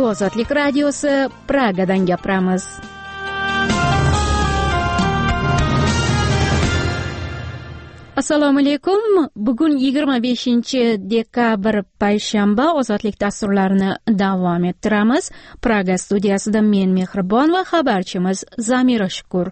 Ozodlik radiosi, Pragadan gapiramiz. Assalomu alaykum. Bugun 25-dekabr payshanba. Ozodlik dasturlarini davom ettiramiz. Praga studiyasida men Mehribon va xabarchimiz Zamira Shukur.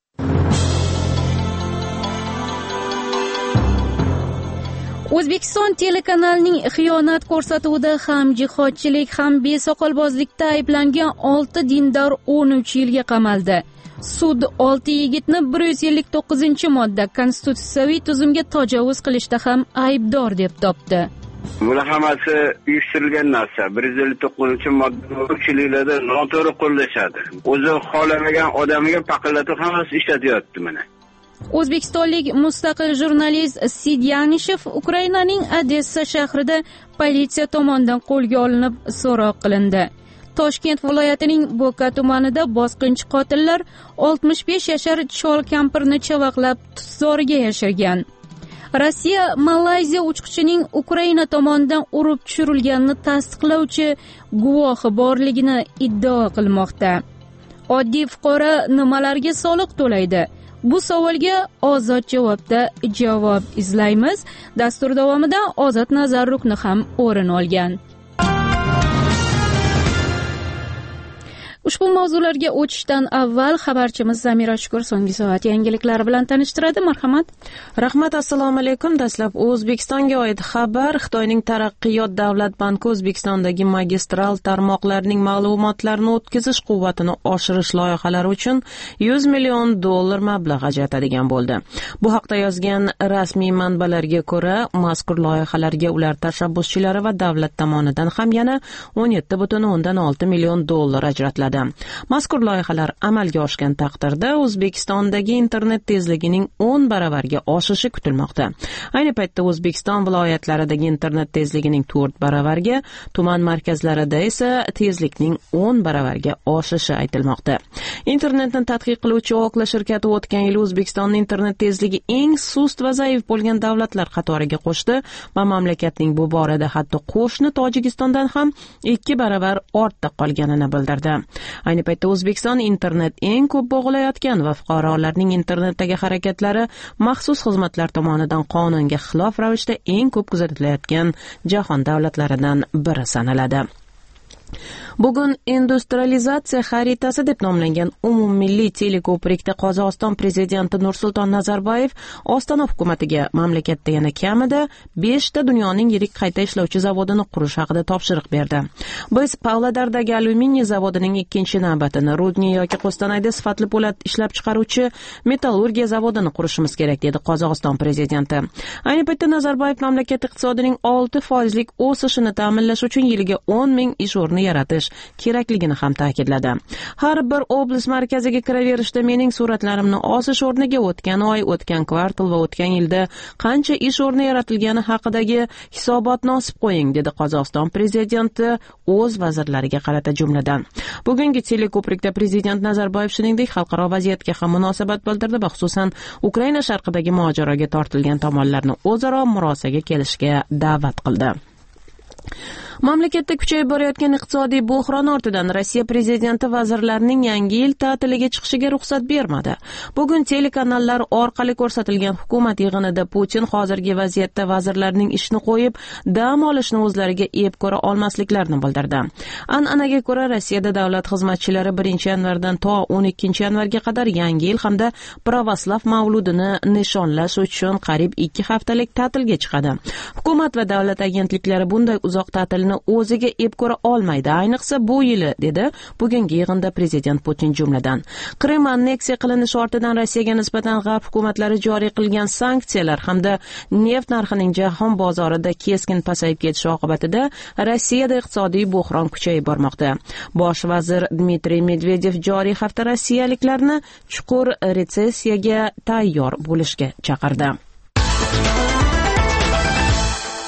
O'zbekiston telekanalining xiyonat ko'rsatuvida ham jihodchilik, ham besoqolbozlikda ayblangan 6 dindor 13 yilga qamaldi. Sud 6 yigitni 159-modda konstitutsiyaviy tuzumga tajovuz qilishda ham aybdor deb topdi. Bular hammasi uyushtirilgan narsa. 159-modda 3 yillarda noto'g'ri qo'llashadi. O'zi xohlamagan odamiga paqillatib hammasi ishlatyapti mana. O'zbekistonlik mustaqil jurnalist Sid Yanishev Ukrainaning Odessa shahrida politsiya tomonidan qo'lga olinib so'roq qilindi. Toshkent viloyatining Bo'ka tumanida bosqinchi qotillar 65 yashar chol kampirni chavaqlab tutzoriga yashirgan. Rossiya Malayziya uchquchining Ukraina tomonidan urib tushirilganini tasdiqlovchi guvohi borligini iddao qilmoqda. Oddiy fuqaro nimalarga soliq to'laydi? Bu savolga Ozod javobda javob izlaymiz. Dastur davomida Ozod nazar rukni ham o'rin olgan. Ushbu mavzularga o'tishdan avval xabarchimiz Zamira Shukur so'nggi soat yangiliklari bilan tanishtiradi. Marhamat. Rahmat, assalomu alaykum. Dastlab O'zbekistonga oid xabar. Xitoyning Taraqqiyot davlat banki O'zbekistondagi magistral tarmoqlarning ma'lumotlarini o'tkazish quvvatini oshirish loyihalari uchun $100 million mablag' ajratadigan bo'ldi. Bu haqda yozgan rasmiy manbalarga ko'ra, mazkur loyihalarga ular tashabbuschilari va davlat tomonidan ham yana $17.6 million ajratiladi. Mazkur loyihalar amalga oshgan taqdirda O'zbekistondagi internet tezligining 10 baravarga oshishi kutilmoqda. Ayni paytda O'zbekiston viloyatlaridagi internet tezligining 4 baravarga, tuman markazlarida esa tezlikning 10 baravarga oshishi aytilmoqda. Internetni tadqiq qiluvchi Ookla shirkati o'tgan yil O'zbekistonning internet tezligi eng sust va zaif bo'lgan davlatlar qatoriga qo'shdi va mamlakatning bu borada hatto qo'shni Tojikistondan ham 2 baravar ortda qolganini bildirdi. Ayni paytda O'zbekiston internet eng ko'p bog'layotgan va fuqarolarning internetdagi harakatlari maxsus xizmatlar tomonidan qonunga xilof ravishda eng ko'p kuzatilayotgan jahon davlatlaridan biri sanaladi. Bugun industrializatsiya xaritasi deb nomlangan umummilliy teleko'prikda Qozog'iston prezidenti Nursulton Nazarboyev Ostona hukumatiga mamlakatda yana kamida 5 ta dunyoning yirik qayta ishlovchi zavodini qurish haqida topshiriq berdi. Biz Pavlodardagi alyuminiy zavodining ikkinchi navbatini, Rudniy yoki Qo'stanayda sifatli po'lat ishlab chiqaruvchi metallurgiya zavodini qurishimiz kerak, dedi Qozog'iston prezidenti. Ayni paytda Nazarboyev mamlakat iqtisodining 6% o'sishini ta'minlash uchun yiliga 10 ming ish o'rni yaratish kerakligini ham ta'kidladi. Har bir oblast markaziga kiraverishda mening suratlarimni osish o'rniga o'tgan oy, o'tgan kvartal va o'tgan yilda qancha ish o'rni yaratilgani haqidagi hisobotni osib qo'ying, dedi Qozog'iston prezidenti o'z vazirlariga qarata jumladan. Bugungi teleko'prikda prezident Nazarboyev shuningdek xalqaro vaziyatga ham munosabat bildirdi va xususan Ukraina sharqidagi mojaroga tortilgan tomonlarni o'zaro murosaga kelishga da'vat qildi. Mamlakatda kuchayib borayotgan iqtisodiy bo'hron ortidan Rossiya prezidenti vazirlarning yangi yil ta'tiliga chiqishiga ruxsat bermadi. Bugun telekanallar orqali ko'rsatilgan hukumat yig'inida Putin hozirgi vaziyatda vazirlarning ishni qo'yib, dam olishni o'zlariga ep ko'ra olmasliklarini bildirdi. An'anaga ko'ra Rossiyada davlat xizmatchilari 1-yanvardan to 12-yanvarga qadar yangi yil hamda pravoslav mavludini nishonlash uchun qariyb 2 haftalik ta'tilga chiqadi. Hukumat va davlat agentliklari bunday uzoq ta'til o'ziga ep ko'ra olmaydi, ayniqsa bu yili, dedi bugungi yig'inda prezident Putin jumladan. Qrim anneksiya qilinishi ortidan Rossiyaga nisbatan g'arb hukumatlari joriy qilgan sanksiyalar hamda neft narxining jahon bozorida keskin pasayib ketishi oqibatida Rossiyada iqtisodiy bo'hron kuchayib bormoqda. Bosh vazir Dmitriy Medvedev joriy hafta rossiyaliklarni chuqur retsessiyaga tayyor bo'lishga chaqirdi.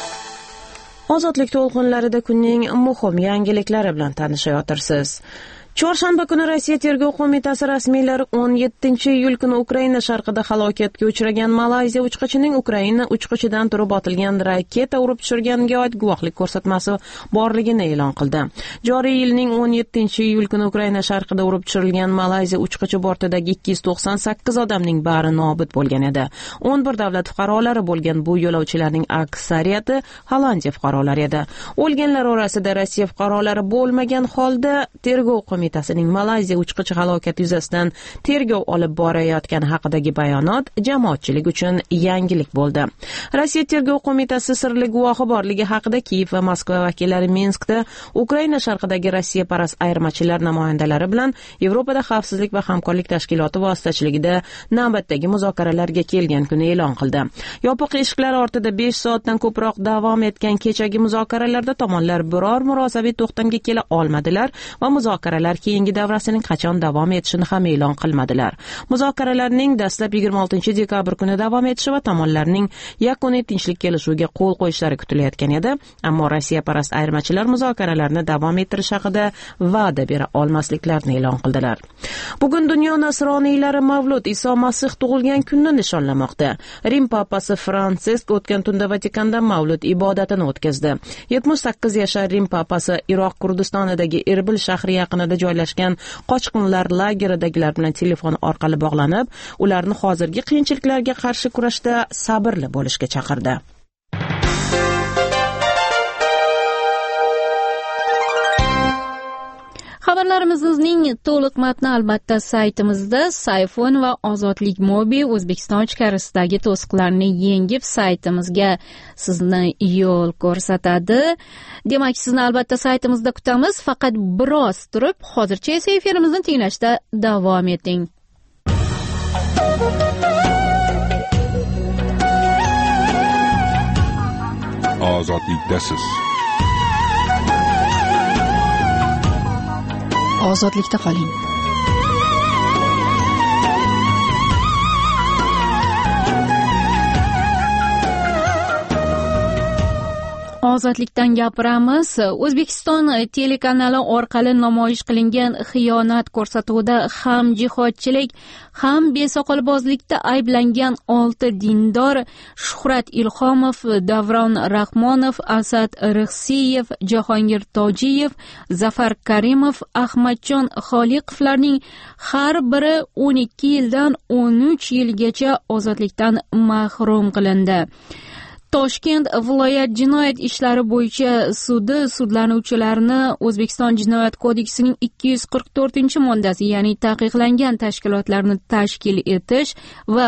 Ozodlik to'lqinlarida kunning muhim yangiliklari bilan tanishayotirsiz. Chorshanba kuni Rossiya tergov qo'mitasi rasmiylari 17-iyul kuni Ukraina sharqida halokatga uchragan Malayziya uchqishining Ukraina uchqishidan turib otilgan raketa urib tushirganiga oid guvohlik ko'rsatmasi borligini e'lon qildi. Joriy yilning 17-iyul kuni Ukraina sharqida urib tushirilgan Malayziya uchqishi bortidagi 298 odamning bari nobud bo'lgan edi. 11 davlat fuqarolari bo'lgan bu yo'lovchilarning aksariyati Hollandiya fuqarolari edi. O'lganlar orasida Rossiya fuqarolari bo'lmagan holda tergov qo'mitasining Malayziya uchqishi halokati yuzasidan tergov olib borayotgani haqidagi bayonot jamoatchilik uchun yangilik bo'ldi. Rossiya tergov qo'mitasi sirli guvohi borligi haqida Kiyev va Moskva vakillari Minskda Ukraina sharqidagi Rossiya parast ayirmachilar namoyandalari bilan Yevropada xavfsizlik va hamkorlik tashkiloti vositachiligida navbatdagi muzokaralarga kelgan kuni e'lon qildi. Yopiq eshiklar ortida 5 soatdan ko'proq davom etgan kechagi muzokaralarda tomonlar biror murosaviy to'xtamga kela olmadilar va muzokaralar keyingi davrasining qachon davom etishini ham e'lon qilmadilar. Muzokaralarning dastlab 26 dekabr kuni davom etishi va tomonlarning yakuniy tinchlik kelishuviga qo'l qo'yishlari kutilayotgan edi, ammo Rossiya parast ayirmachilar muzokaralarni davom ettirish haqida va'da bera olmasliklarini e'lon qildilar. Bugun dunyo nasroniylari Mavlud Iso Masih tug'ilgan kunni nishonlamoqda. Rim papasi Fransisk o'tgan tunda Vatikanda Mavlud ibodatini o'tkazdi. 78 yashar Rim papasi Iroq Kurdistonidagi Erbil shahri yaqinida joylashgan qochqinlar lageridagilar bilan telefon orqali bog'lanib, ularni hozirgi qiyinchiliklarga qarshi kurashda sabrli bo'lishga chaqirdi. Xabarlarimizning to'liq matni albatta saytimizda. Sayfon va Ozodlik Mobi O'zbekiston ichkarisidagi to'siqlarni yengib saytimizga sizni yo'l ko'rsatadi. Demak, sizni albatta saytimizda kutamiz. Faqat biroz turib, hozircha esa efirimizni tinglashda davom eting. Ozodlikdasiz. Ozodlikda qoling. Ozodlikdan gapiramiz. O'zbekiston telekanali orqali namoyish qilingan xiyonat ko'rsatuvida ham jihodchilik, ham besoqolbozlikda ayblangan 6 dindor Shuhrat Ilhomov, Davron Rahmonov, Asad Rixsiyev, Jahongir Tojiyev, Zafar Karimov, Ahmadjon Xoliqovlarning har biri 12 yildan 13 yilgacha ozodlikdan mahrum qilindi. Toshkent viloyat jinoyat ishlari bo'yicha sudi sudlanuvchilarni O'zbekiston Jinoyat kodeksining 244-moddasi, ya'ni taqiqlangan tashkilotlarni tashkil etish va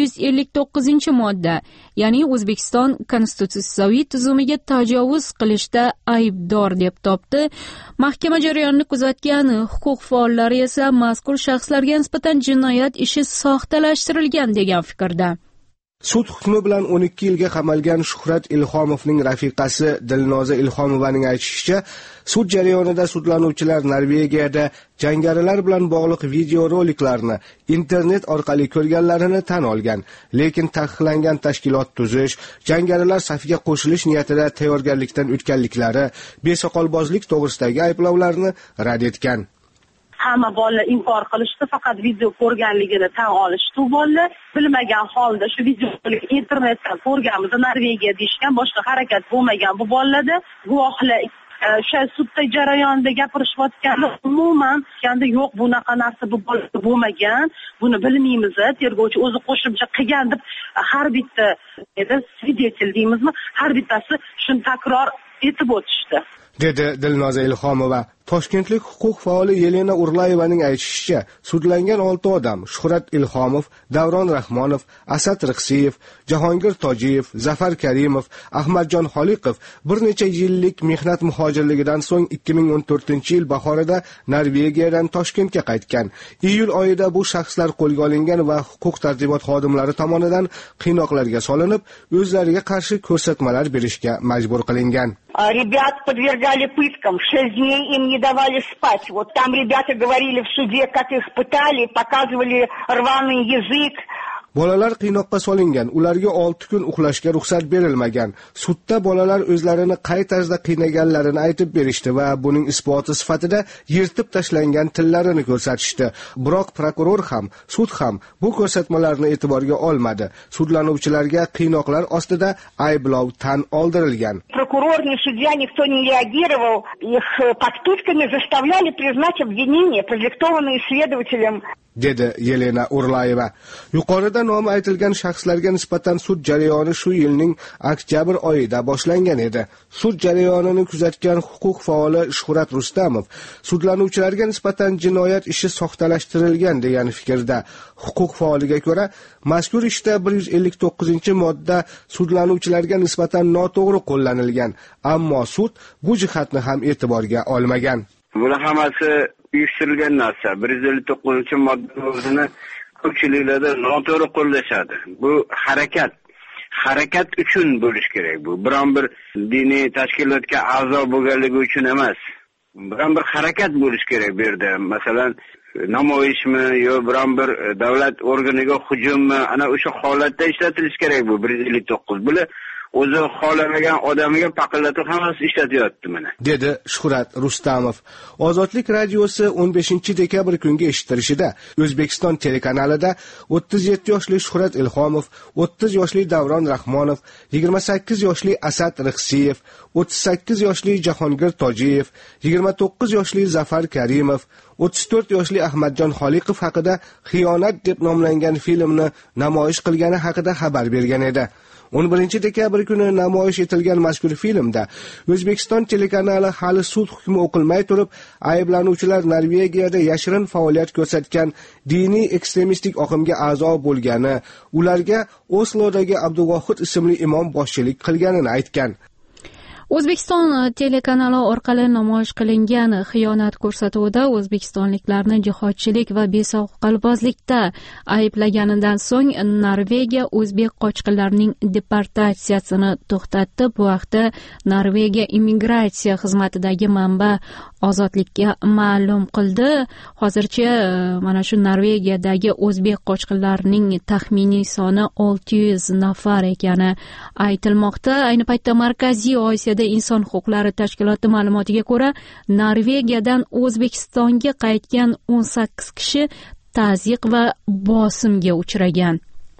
159-modda, ya'ni O'zbekiston konstitutsiyaviy tuzumiga tajovuz qilishda aybdor deb topdi. Mahkama jarayonini kuzatgan huquq faollari esa mazkur shaxslarga nisbatan jinoyat ishi soxtalashtirilgan degan fikrda. Sud hukmi bilan 12 yilga qamalgan Shuhrat Ilhomovning rafiqasi Dilnoza Ilhomovaning aytishicha, sud jarayonida sudlanuvchilar Norvegiyada jangarilar bilan bog'liq videoroliklarni internet orqali ko'rganlarini tan olgan, lekin taqiqlangan tashkilot tuzish, jangarilar safiga qo'shilish niyatida tayyorgarlikdan o'tganliklari, besoqolbozlik to'g'risidagi ayblovlarni rad etgan. Hamma bolalar inkor qilishdi, faqat video ko'rganligini tan olishdi. Bolalar bilmagan holda shu videoni internetdan ko'rganmiz, Norvegiya deyishgan, boshqa harakat bo'lmagan bu bolalarda. Guvohlar o'sha sudda jarayonida gapirishayotganda umuman endi yo'q, bunaqa narsa bu bolalarda bo'lmagan, buni bilmaymiz, tergovchi o'zi qo'shimcha qilgan deb har bitta svidetel deymizmi, har bittasi shuni takror etib o'tishdi, dedi Dilnoza Ilhomova. Toshkentlik huquq faoli Yelena Urlayevaning aytishicha, sudlangan 6 odam Shuhrat Ilhomov, Davron Rahmonov, Asad Rixsiyev, Jahongir Tojiyev, Zafar Karimov, Ahmadjon Xoliqov bir necha yillik mehnat muhojirligidan so'ng 2014-yil bahorida Norvegiyadan Toshkentga qaytgan. Iyul oyida bu shaxslar qo'lga olingan va huquq tartibot xodimlari tomonidan qiynoqlarga solinib, o'zlariga qarshi ko'rsatmalar berishga majbur qilingan. Ребят подвергали пыткам, 6 дней им не давали спать. Вот там ребята говорили в суде, как их пытали, показывали рваный язык, Bolalar qiynoqqa solingan, ularga 6 kun uxlashga ruxsat berilmagan. Sudda bolalar o'zlarini qay tarzda qiynaganlarini aytib berishdi va buning isboti sifatida yirtib tashlangan tillarini ko'rsatishdi. Biroq prokuror ham, sud ham bu ko'rsatmalarni e'tiborga olmadi. Sudlanuvchilarga qiynoqlar ostida ayblov tan oldirilgan. Прокурор, ни судья, никто не реагировал. Их под пытками заставляли признать обвинения, продиктованные следователем. Dedi Yelena Urlayeva. Yuqorida nomi aytilgan shaxslarga nisbatan sud jarayoni shu yilning oktyabr oyida boshlangan edi. Sud jarayonini kuzatgan huquq faoli Shuhrat Rustamov sudlanuvchilarga nisbatan jinoyat ishi soxtalashtirilgan degan fikrda. Huquq faoliga ko'ra, mazkur ishda 159-modda sudlanuvchilarga nisbatan noto'g'ri qo'llanilgan, ammo sud bu jihatni ham e'tiborga olmagan. Bular hammasi uyushtirilgan narsa. 159-modda o'zini ko'pchiliklarda noto'g'ri qo'llashadi. Bu harakat uchun bo'lish kerak bu. Biron bir diniy tashkilotga a'zo bo'lganligi uchun emas. Biron bir harakat bo'lish kerak bu yerda. Masalan, namoyishmi yo biron bir davlat organiga hujummi, ana o'sha holatda ishlatilish kerak bu 159. Bular o'zi xohlamagan odamiga paqillatib hammasi ishlatyapti mana, dedi Shuhrat Rustamov. Ozodlik radiosi 15-dekabr kungi eshittirishida O'zbekiston telekanalida 37 yoshli Shuhrat Ilhomov, 30 yoshli Davron Rahmonov, 28 yoshli Asad Rixsiyev, 38 yoshli Jahongir Tojiyev, 29 yoshli Zafar Karimov, 34 yoshli Ahmadjon Xoliqov haqida xiyonat deb nomlangan filmni namoyish qilgani haqida xabar bergan edi. 11-dekabr kuni namoyish etilgan mazkur filmda O'zbekiston telekanali hali sud hukmi o'qilmay turib, ayblanuvchilar Norvegiyada yashirin faoliyat ko'rsatgan diniy ekstremistik oqimga a'zo bo'lgani, ularga Oslodagi Abduvohid ismli imom boshchilik qilganini aytgan. O'zbekiston telekanali orqali namoyish qilingan xiyonat ko'rsatuvida o'zbekistonliklarni jihodchilik va besoqolbozlikda ayblaganidan so'ng Norvegiya o'zbek qochqinlarining deportatsiyasini to'xtatdi. Bu haqda Norvegiya immigratsiya xizmatidagi manba Ozodlikka ma'lum qildi. Hozircha mana shu Norvegiyadagi o'zbek qochqinlarining taxminiy soni 600 nafar ekani aytilmoqda. Ayni paytda Markaziy Osiyoda inson huquqlari tashkiloti ma'lumotiga ko'ra, Norvegiyadan O'zbekistonga qaytgan 18 kishi tazyiq va bosimga uchragan.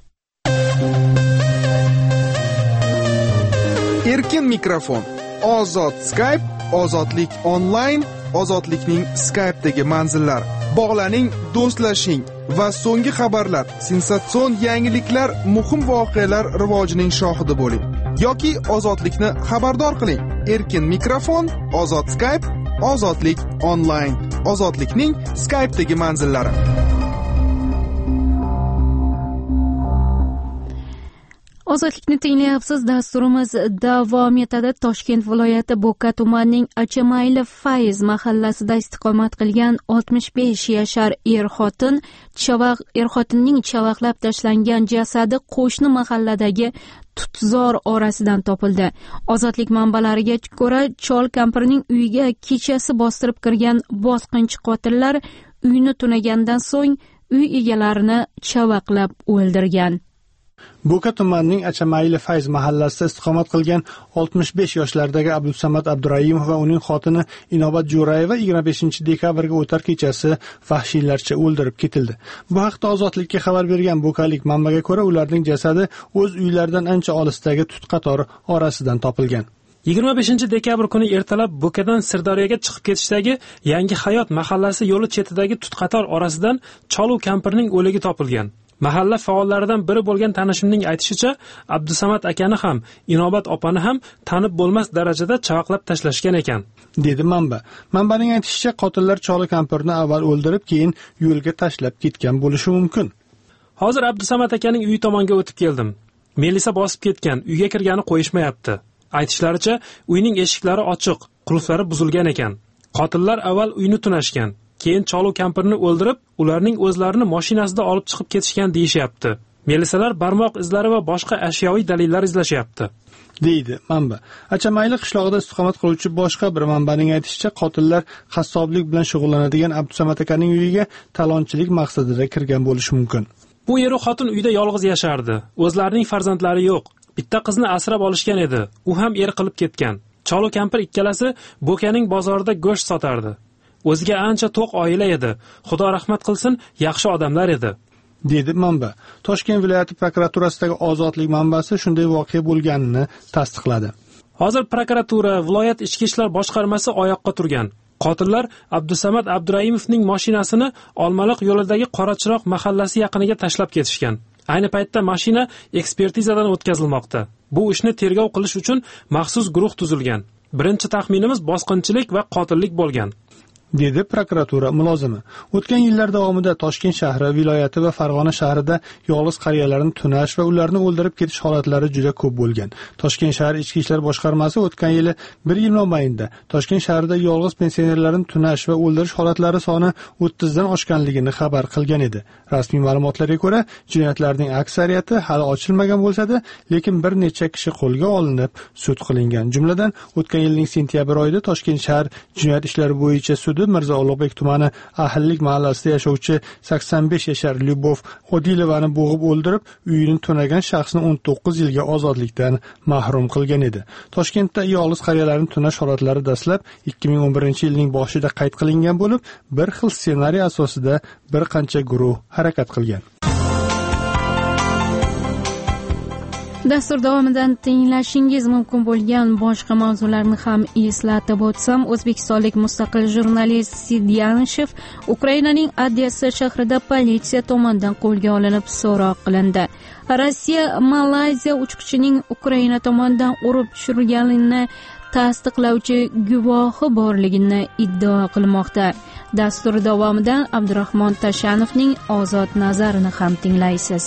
Erkin mikrofon, ozod Skype, ozodlik onlayn, ozodlikning Skype'dagi manzillari. Bog'laning, do'stlashing va so'nggi xabarlar, sensatsion yangiliklar, muhim voqealar rivojining shohidi bo'ling. Yoki ozodlikni xabardor qiling. Erkin mikrofon, ozod Skype, ozodlik onlayn, ozodlikning Skype'dagi manzillari. Ozodlikni tinglayapsiz. Dasturimiz davom etadi. Toshkent viloyati Bo'ka tumanining Achamayli Fayz mahallasida istiqomat qilgan 65 yashar er-xotinning chavaqlab tashlangan jasadi qo'shni mahalladagi tutzor orasidan topildi. Ozodlik manbalariga ko'ra, chol kampirning uyiga kechasi bostirib kirgan bosqinchi qotillar uyni tunagandan so'ng uy egalarini chavaqlab o'ldirgan. Bo'ka tumanining Achamayli Fayz mahallasida istiqomat qilgan 65 yoshlardagi Abdusamad Abdurayimov va uning xotini Inobat Jo'rayeva 25-dekabrga o'tar kechasi vahshiylarcha o'ldirib ketildi. Bu haqda Ozodlikka xabar bergan bo'kalik manbaga ko'ra, ularning jasadi o'z uylaridan ancha olisdagi tut qatori orasidan topilgan. 25-dekabr kuni ertalab Bo'kadan Sirdaryoga chiqib ketishdagi Yangi Hayot mahallasi yo'li chetidagi tut qator orasidan Cholu kampirning o'ligi topilgan. Mahalla faollaridan biri bo'lgan tanishimning aytishicha, Abdusamad akani ham, Inobat opani ham tanib bo'lmas darajada chavaqlab tashlashgan ekan, dedi manba. Manbaning aytishicha, qotillar Cholu kampirni avval o'ldirib, keyin yo'lga tashlab ketgan bo'lishi mumkin. Hozir Abdusamad akaning uyi tomonga o'tib keldim. Melisa bosib ketgan, uyga kirgani qo'yishmayapti. Aytishlaricha, uyning eshiklari ochiq, qulflari buzilgan ekan. Qotillar avval uyni tunashgan, keyin Cholu kampirni o'ldirib, ularning o'zlarini mashinasida olib chiqib ketishgan deyishyapti. Melisalar barmoq izlari va boshqa ashyoviy dalillar izlashyapti, deydi manba. Achamayli qishlog'ida istiqomat qiluvchi boshqa bir manbaning aytishicha, qotillar qassoblik bilan shug'ullanadigan Abdusamad akaning uyiga talonchilik maqsadida kirgan bo'lishi mumkin. Bu er xotin uyda yolg'iz yashardi. O'zlarining farzandlari yo'q. Bitta qizni asrab olishgan edi. U ham er qilib ketgan. Cholu kampir ikkalasi Bo'kaning bozorida go'sht sotardi. O'ziga ancha to'q oila edi. Xudo rahmat qilsin, yaxshi odamlar edi, dedi manba. Toshkent viloyati prokuraturasidagi ozodlik manbasi shunday voqea bo'lganini tasdiqladi. Hozir prokuratura, viloyat ichki ishlar boshqarmasi oyoqqa turgan. Qotillar Abdusamad Abduraimovning mashinasini Olmaliq yo'lidagi Qorachiroq mahallasi yaqiniga tashlab ketishgan. Ayni paytda mashina ekspertizadan o'tkazilmoqda. Bu ishni tergov qilish uchun maxsus guruh tuzilgan. Birinchi taxminimiz bosqinchilik va qotillik bo'lgan, dedi prokuratura mulozimi. O'tgan yillar davomida Toshkent shahri, viloyati va Farg'ona shahrida yolg'iz qariyalarni tunash va ularni o'ldirib ketish holatlari juda ko'p bo'lgan. Toshkent shahar ichki ishlar boshqarmasi o'tgan yili 1 yil mobaynida Toshkent shahrida yolg'iz pensionerlarni tunash va o'ldirish holatlari soni 30 dan oshganligini xabar qilgan edi. Rasmiy ma'lumotlarga ko'ra, jinoyatlarning aksariyati hali ochilmagan bo'lsa-da, lekin bir necha kishi qo'lga olinib, sud qilingan. Jumladan, o'tgan yilning sentyabr oyida Toshkent shahar jinoyat ishlari bo'yicha sudi Mirzo Ulug'bek tumani Ahillik mahallasida yashovchi 85 yashar Lyubov Odilevani bo'g'ib o'ldirib, uyini tunagan shaxsni 19 yilga ozodlikdan mahrum qilgan edi. Toshkentda yolg'iz qariyalarni tunash holatlari dastlab 2011-yilning boshida qayd qilingan bo'lib, bir xil ssenariy asosida bir qancha guruh harakat qilgan. Dastur davomidan tinglashingiz mumkin bo'lgan boshqa mavzularni ham eslatib o'tsam, o'zbekistonlik mustaqil jurnalist Sidyanishev Ukrainaning Odessa shahrida politsiya tomonidan qo'lga olinib so'roq qilindi. Rossiya Malayziya uchuvchining Ukraina tomonidan urib tushirilganini tasdiqlovchi guvohi borligini iddao qilmoqda. Dastur davomidan Abdurahmon Tashanovning ozod nazarini ham tinglaysiz.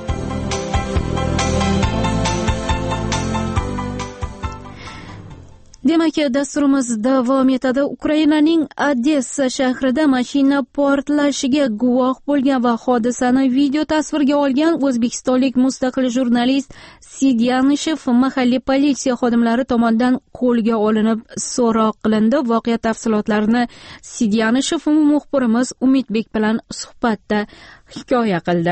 Demak, dasturimiz davom etadi. Ukrainaning Odessa shahrida mashina portlashiga guvoh bo'lgan va hodisani video tasvirga olgan o'zbekistonlik mustaqil jurnalist Sidyanishev mahalliy politsiya xodimlari tomonidan qo'lga olinib so'roq qilindi. Voqea tafsilotlarini Sidyanishev muxbirimiz Umidbek bilan suhbatda hikoya qildi.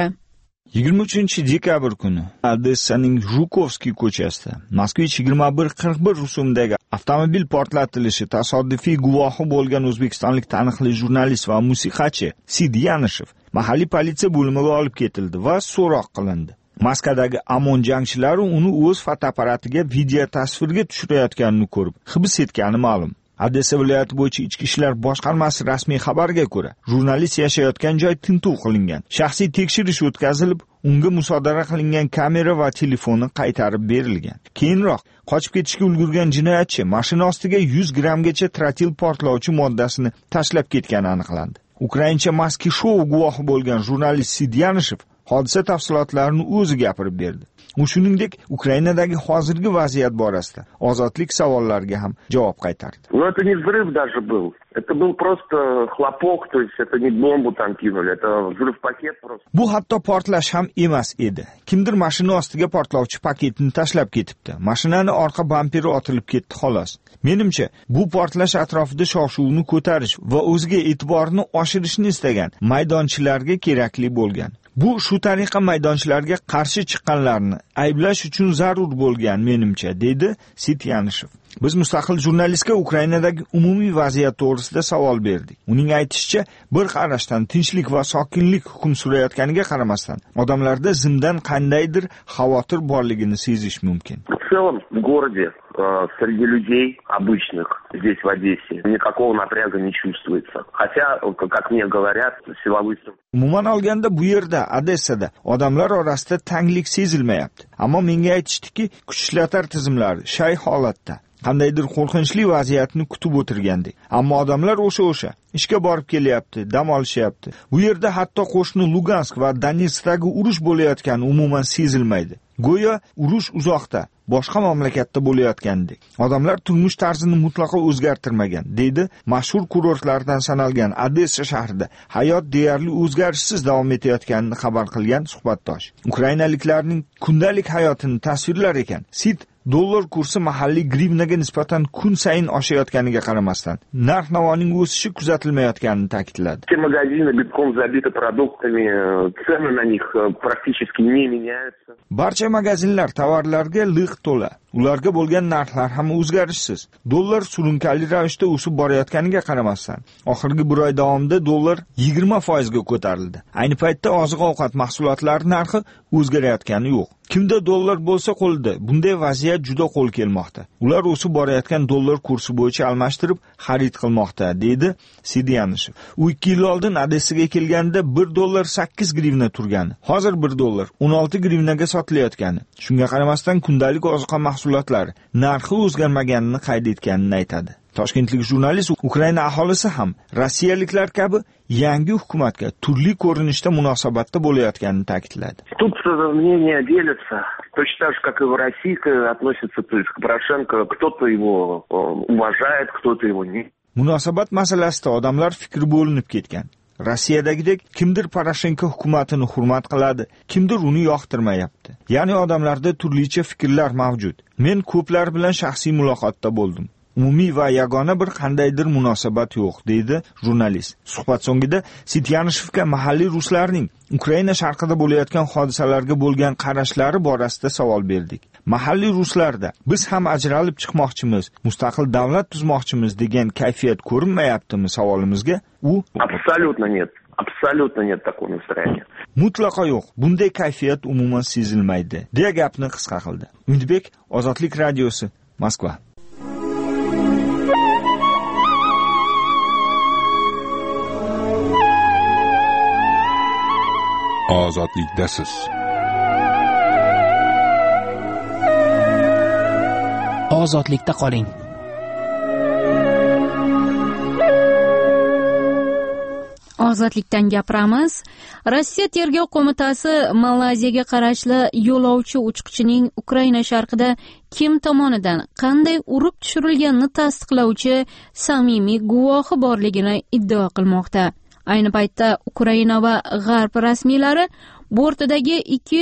23-dekabr kuni Odessaning Zhukovskiy ko'chasida Moskvich 2141 rusumdagi avtomobil portlatilishi tasodifiy guvohi bo'lgan o'zbekistonlik taniqli jurnalist va musiqachi Sidyanishev mahalliy politsiya bo'limiga olib ketildi va so'roq qilindi. Moskvadagi Amon jangchilari uni o'z fotoapparatiga video tasvirga tushirayotganini ko'rib, hibs etgani ma'lum. Odessa viloyati bo'yicha ichki ishlar boshqarmasi rasmiy xabariga ko'ra, jurnalist yashayotgan joy tintuv qilingan. Shaxsiy tekshirish o'tkazilib, unga musodara qilingan kamera va telefoni qaytarib berilgan. Keyinroq qochib ketishga ulgurgan jinoyatchi mashina ostiga 100 grammgacha trotil portlovchi moddasini tashlab ketgani aniqlandi. Ukraincha maski shou guvohi bo'lgan jurnalist Sidyanishev hodisa tafsilotlarini o'zi gapirib berdi. U shuningdek Ukrainadagi hozirgi vaziyat borasida ozodlik savollariga ham javob qaytardi. Это не взрыв даже был. Это был просто хлопок, то есть это не бомбу там кинули, это взрыв-пакет просто. Bu hatto portlash ham emas edi. Kimdir mashina ostiga portlovchi paketni tashlab ketibdi. Mashinani orqa bamperi otilib ketdi xolos. Menimcha, bu portlash atrofida shov-shuvni ko'tarish va o'ziga e'tiborni oshirishni istagan maydonchilarga kerakli bo'lgan. Bu shu tariqa maydonchilarga qarshi chiqqanlarni ayblash uchun zarur bo'lgan menimcha, dedi Sidyanishev. Biz mustaqil jurnalistga Ukrainadagi umumiy vaziyat to'g'risida savol berdik. Uning aytishicha, bir qarashdan tinchlik va sokinlik hukm surayotganiga qaramasdan, odamlarda zimdan qandaydir xavotir borligini sezish mumkin. В целом, в городе, среди людей обычных, здесь в Одессе, никакого напряга не чувствуется. Хотя, как мне говорят, силовые структуры. Umuman olganda bu yerda, Odessada, odamlar orasida tanglik sezilmayapti. Ammo menga aytishdiki, kuch ishlatar tizimlari shay holatda qandaydir qo'rqinchli vaziyatni kutib o'tirgandek. Ammo odamlar o'sha ishga borib kelyapti, dam olishyapti. Bu yerda hatto qo'shni Lugansk va Donetskdagi urush bo'layotgani umuman sezilmaydi. Go'yo urush uzoqda, boshqa mamlakatda bo'layotgandek. Odamlar turmush tarzini mutlaqo o'zgartirmagan, deydi mashhur kurortlardan sanalgan Odessa shahrida hayot deyarli o'zgarishsiz davom etayotganini xabar qilgan suhbatdosh. Ukrainaliklarning kundalik hayotini tasvirlar ekan Sid Dollar kursi mahalliy grivnaga nisbatan kun sayin oshayotganiga qaramasdan, narx-navoning o'sishi kuzatilmayotganini ta'kidladi. Все магазины битком забиты продуктами, цены на них практически не меняются. Barcha magazinlar tovarlarga liq to'la. Ularga bo'lgan narxlar ham o'zgarishsiz. Dollar surunkali ravishda o'sib borayotganiga qaramasdan, oxirgi bir oy davomida dollar 20% ga ko'tarildi. Ayni paytda oziq-ovqat mahsulotlari narxi o'zgarayotgani yo'q. Kimda dollar bo'lsa qo'lida, bunday vaziyat juda qo'l kelmoqda. Ular o'sib borayotgan dollar kursi bo'yicha almashtirib xarid qilmoqda, dedi Sidyanishev. U 2 yil oldin Odessaga kelganda 1 dollar 8 grivna turgani, hozir 1 dollar 16 grivnaga sotilayotgani. Shunga qaramasdan kundalik oziq mahsulotlari narxi o'zgarmaganini qayd etganini aytadi. Toshkentlik jurnalist Ukraina aholisi ham rossiyaliklar kabi yangi hukumatga turli ko'rinishda munosabatda bo'layotganini ta'kidladi. Тут мнения делятся. Точно так же, как и в России относятся, то есть к Порошенко. Кто-то его уважает, кто-то его не. Munosabat masalasida odamlar fikri bo'linib ketgan. Rossiyadagidek kimdir Poroshenko hukumatini hurmat qiladi, kimdir uni yoqtirmayapti. Ya'ni odamlarda turlicha fikrlar mavjud. Men ko'plar bilan shaxsiy muloqotda bo'ldim. Umumiy va yagona bir qandaydir munosabat yo'q, deydi jurnalist. Suhbat so'ngida Sidyanishevga mahalliy ruslarning Ukraina sharqida bo'layotgan hodisalarga bo'lgan qarashlari borasida savol berdik. Mahalliy ruslarda biz ham ajralib chiqmoqchimiz, mustaqil davlat tuzmoqchimiz degan kayfiyat ko'rinmayaptimi savolimizga u Абсолютно нет. Абсолютно нет такого настроения. Mutlaqo yo'q. Bunday kayfiyat umuman sezilmaydi, deya gapni qisqa qildi. Umidbek, Ozodlik radiosi, Moskva. Ozodlikdasiz. Ozodlikda qoling. Ozodlikdan gapiramiz. Rossiya tergov qo'mitasi Malayziyaga qarashli yo'lovchi uchqichining Ukraina sharqida kim tomonidan qanday urib tushirilganini tasdiqlovchi samimiy guvohi borligini iddao qilmoqda. Ayni paytda Ukraina va G'arb rasmiylari bortidagi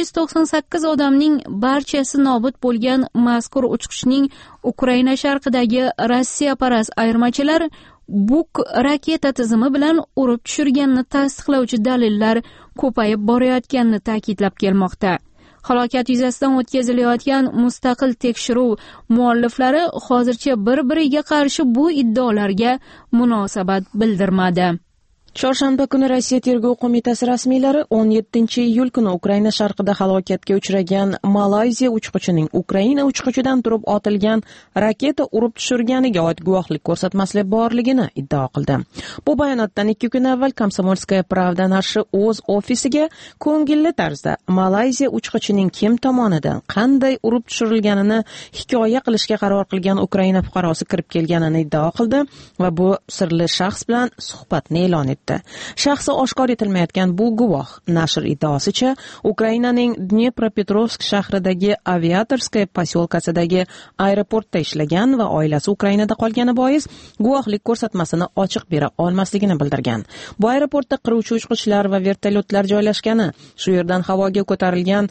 298 odamning barchasi nobud bo'lgan mazkur uchqichning Ukraina sharqidagi Rossiyaparast ayirmachilar Buk raketa tizimi bilan urib tushirganini tasdiqlovchi dalillar ko'payib borayotganini ta'kidlab kelmoqda. Halokat yuzasidan o'tkazilayotgan mustaqil tekshiruv mualliflari hozircha bir-biriga qarshi bu iddaolarga munosabat bildirmadi. Chorshanba kuni Rossiya tergov qo'mitasi rasmiylari 17-iyul kuni Ukraina sharqida halokatga uchragan Malayziya uchqichining Ukraina uchqichidan turib otilgan raketa urib tushirganiga oid guvohlik ko'rsatmasi borligini iddao qildi. Bu bayonotdan 2 kun avval Komsomolskaya Pravda nashri o'z ofisiga ko'ngilli tarzda Malayziya uchqichining kim tomonidan qanday urib tushirilganini hikoya qilishga qaror qilgan Ukraina fuqarosi kirib kelganini iddao qildi va bu sirli shaxs bilan suhbatni e'lon etdi. Shaxsi oshkor etilmayotgan bu guvoh nashr iddaosicha Ukrainaning Dnepropetrovsk shahridagi Aviatorskaya posyolkasidagi aeroportda ishlagan va oilasi Ukrainada qolgani bois guvohlik ko'rsatmasini ochiq bera olmasligini bildirgan. Bu aeroportda qiruvchi uchqichlar va vertolyotlar joylashgani, shu yerdan havoga ko'tarilgan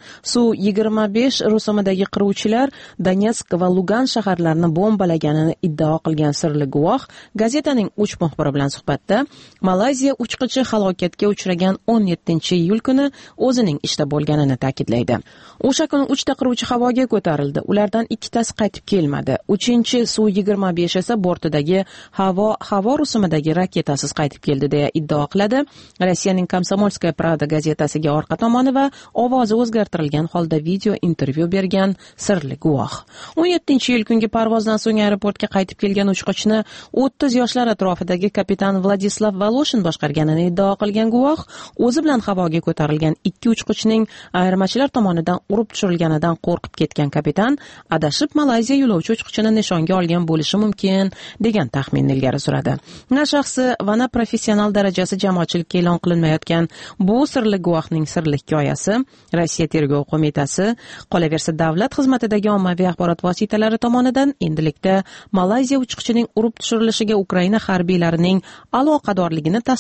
Su-25 rusumidagi qiruvchilar Donetsk va Lugan shaharlarini bombalaganini iddao qilgan sirli guvoh gazetaning uch muxbiri bilan suhbatda Malayziya uchqichi halokatga uchragan 17-iyul kuni o'zining ishda bo'lganini ta'kidlaydi. O'sha kuni 3 ta qiruvchi havoga ko'tarildi. Ulardan 2tasi qaytib kelmadi. 3-chi Su-25 esa bortidagi havo rusumidagi raketasiz qaytib keldi deya iddao qiladi. Rossiyaning Komsomolskaya Pravda gazetasiga orqa tomoni va ovozi o'zgartirilgan holda video intervyu bergan sirli guvoh. 17-iyul kungi parvozdan so'ng aeroportga qaytib kelgan uchqichni 30 yoshlar atrofidagi kapitan Vladislav Voloshin boshqarganini iddao qilgan guvoh o'zi bilan havoga ko'tarilgan 2 uchqichning ayirmachilar tomonidan urib tushirilganidan qo'rqib ketgan kapitan adashib Malayziya yo'lovchi uchqichini nishonga olgan bo'lishi mumkin degan taxminni ilgari suradi. Na shaxsi va na professional darajasi jamoatchilikka e'lon qilinmayotgan bu sirli guvohning sirli hikoyasi Rossiya tergov qo'mitasi, qolaversa davlat xizmatidagi ommaviy axborot vositalari tomonidan endilikda Malayziya uchqichining urib tushirilishiga Ukraina harbiylarining aloqadorligini tasdiqlash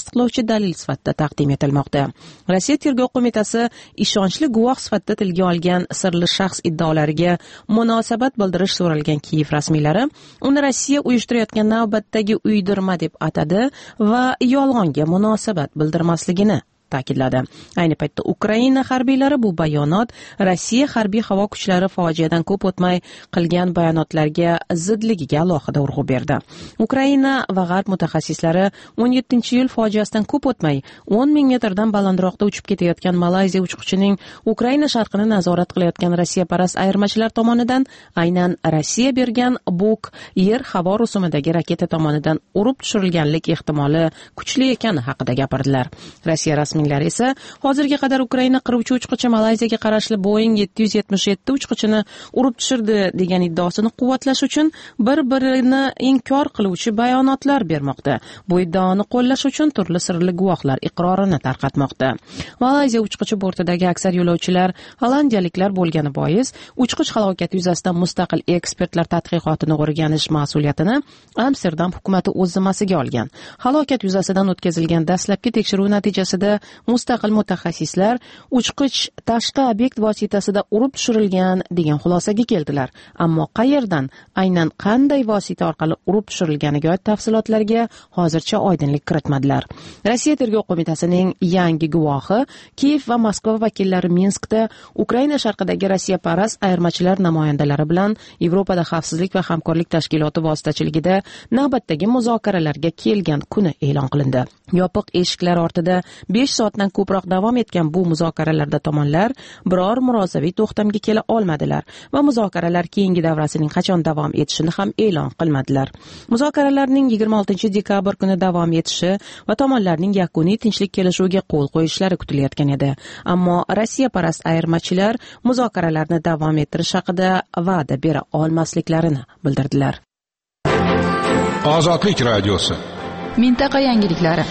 tasdiqlovchi dalil sifatida taqdim etilmoqda. Rossiya tergov qo'mitasi ishonchli guvoh sifatida tilga olgan sirli shaxs iddaolariga munosabat bildirish so'ralgan Kiyev rasmiylari uni Rossiya uyushtirayotgan navbatdagi uydirma deb atadi va yolg'onga munosabat bildirmasligini ta'kidladi. Ayni paytda Ukraina harbiylari bu bayonot Rossiya harbiy havo kuchlari fojiadan ko'p o'tmay qilgan bayonotlarga zidligiga alohida urg'u berdi. Ukraina va g'arb mutaxassislari 17-iyul fojiasidan ko'p o'tmay 10 ming metrdan balandroqda uchib ketayotgan Malayziya uchquchining Ukraina sharqini nazorat qilayotgan Rossiyaparast ayirmachilar tomonidan aynan Rossiya bergan Buk yer havo rusumidagi raketa tomonidan urib tushirilganlik ehtimoli kuchli ekani haqida gapirdilar. Rossiya rasmiylari esa hozirga qadar Ukraina qiruvchi uchquchi Malayziyaga qarashli Boeing 777 uchquchini urib tushirdi degan iddaosini quvvatlash uchun bir-birini inkor qiluvchi bayonotlar bermoqda. Bu iddaoni qo'llash uchun turli sirli guvohlar iqrorini tarqatmoqda. Malayziya uchquchi bortidagi aksar yo'lovchilar hollandiyaliklar bo'lgani bois uchquch halokati yuzasidan mustaqil ekspertlar tadqiqotini o'rganish mas'uliyatini Amsterdam hukumati o'z zimmasiga olgan. Halokat yuzasidan o'tkazilgan dastlabki tekshiruv natijasida mustaqil mutaxassislar uchqich tashqi obyekt vositasida urib tushirilgan degan xulosaga keldilar. Ammo qayerdan, aynan qanday vosita orqali urib tushirilganiga oid tafsilotlarga hozircha oydinlik kiritmadilar. Rossiya tergov qo'mitasining yangi guvohi Kiyev va Moskva vakillari Minskda Ukraina sharqidagi Rossiyaparast ayirmachilar namoyandalari bilan Yevropada xavfsizlik va hamkorlik tashkiloti vositachiligida navbatdagi muzokaralarga kelgan kuni e'lon qilindi. Yopiq eshiklar ortida 5 soatdan ko'proq davom etgan bu muzokaralarda tomonlar biror murosaviy to'xtamga kela olmadilar va muzokaralar keyingi davrasining qachon davom etishini ham e'lon qilmadilar. Muzokaralarning 26-dekabr kuni davom etishi va tomonlarning yakuniy tinchlik kelishuviga qo'l qo'yishlari kutilayotgan edi. Ammo Rossiyaparast ayirmachilar muzokaralarni davom ettirish haqida va'da bera olmasliklarini bildirdilar. Ozodlik radiosi. Mintaqa yangiliklari.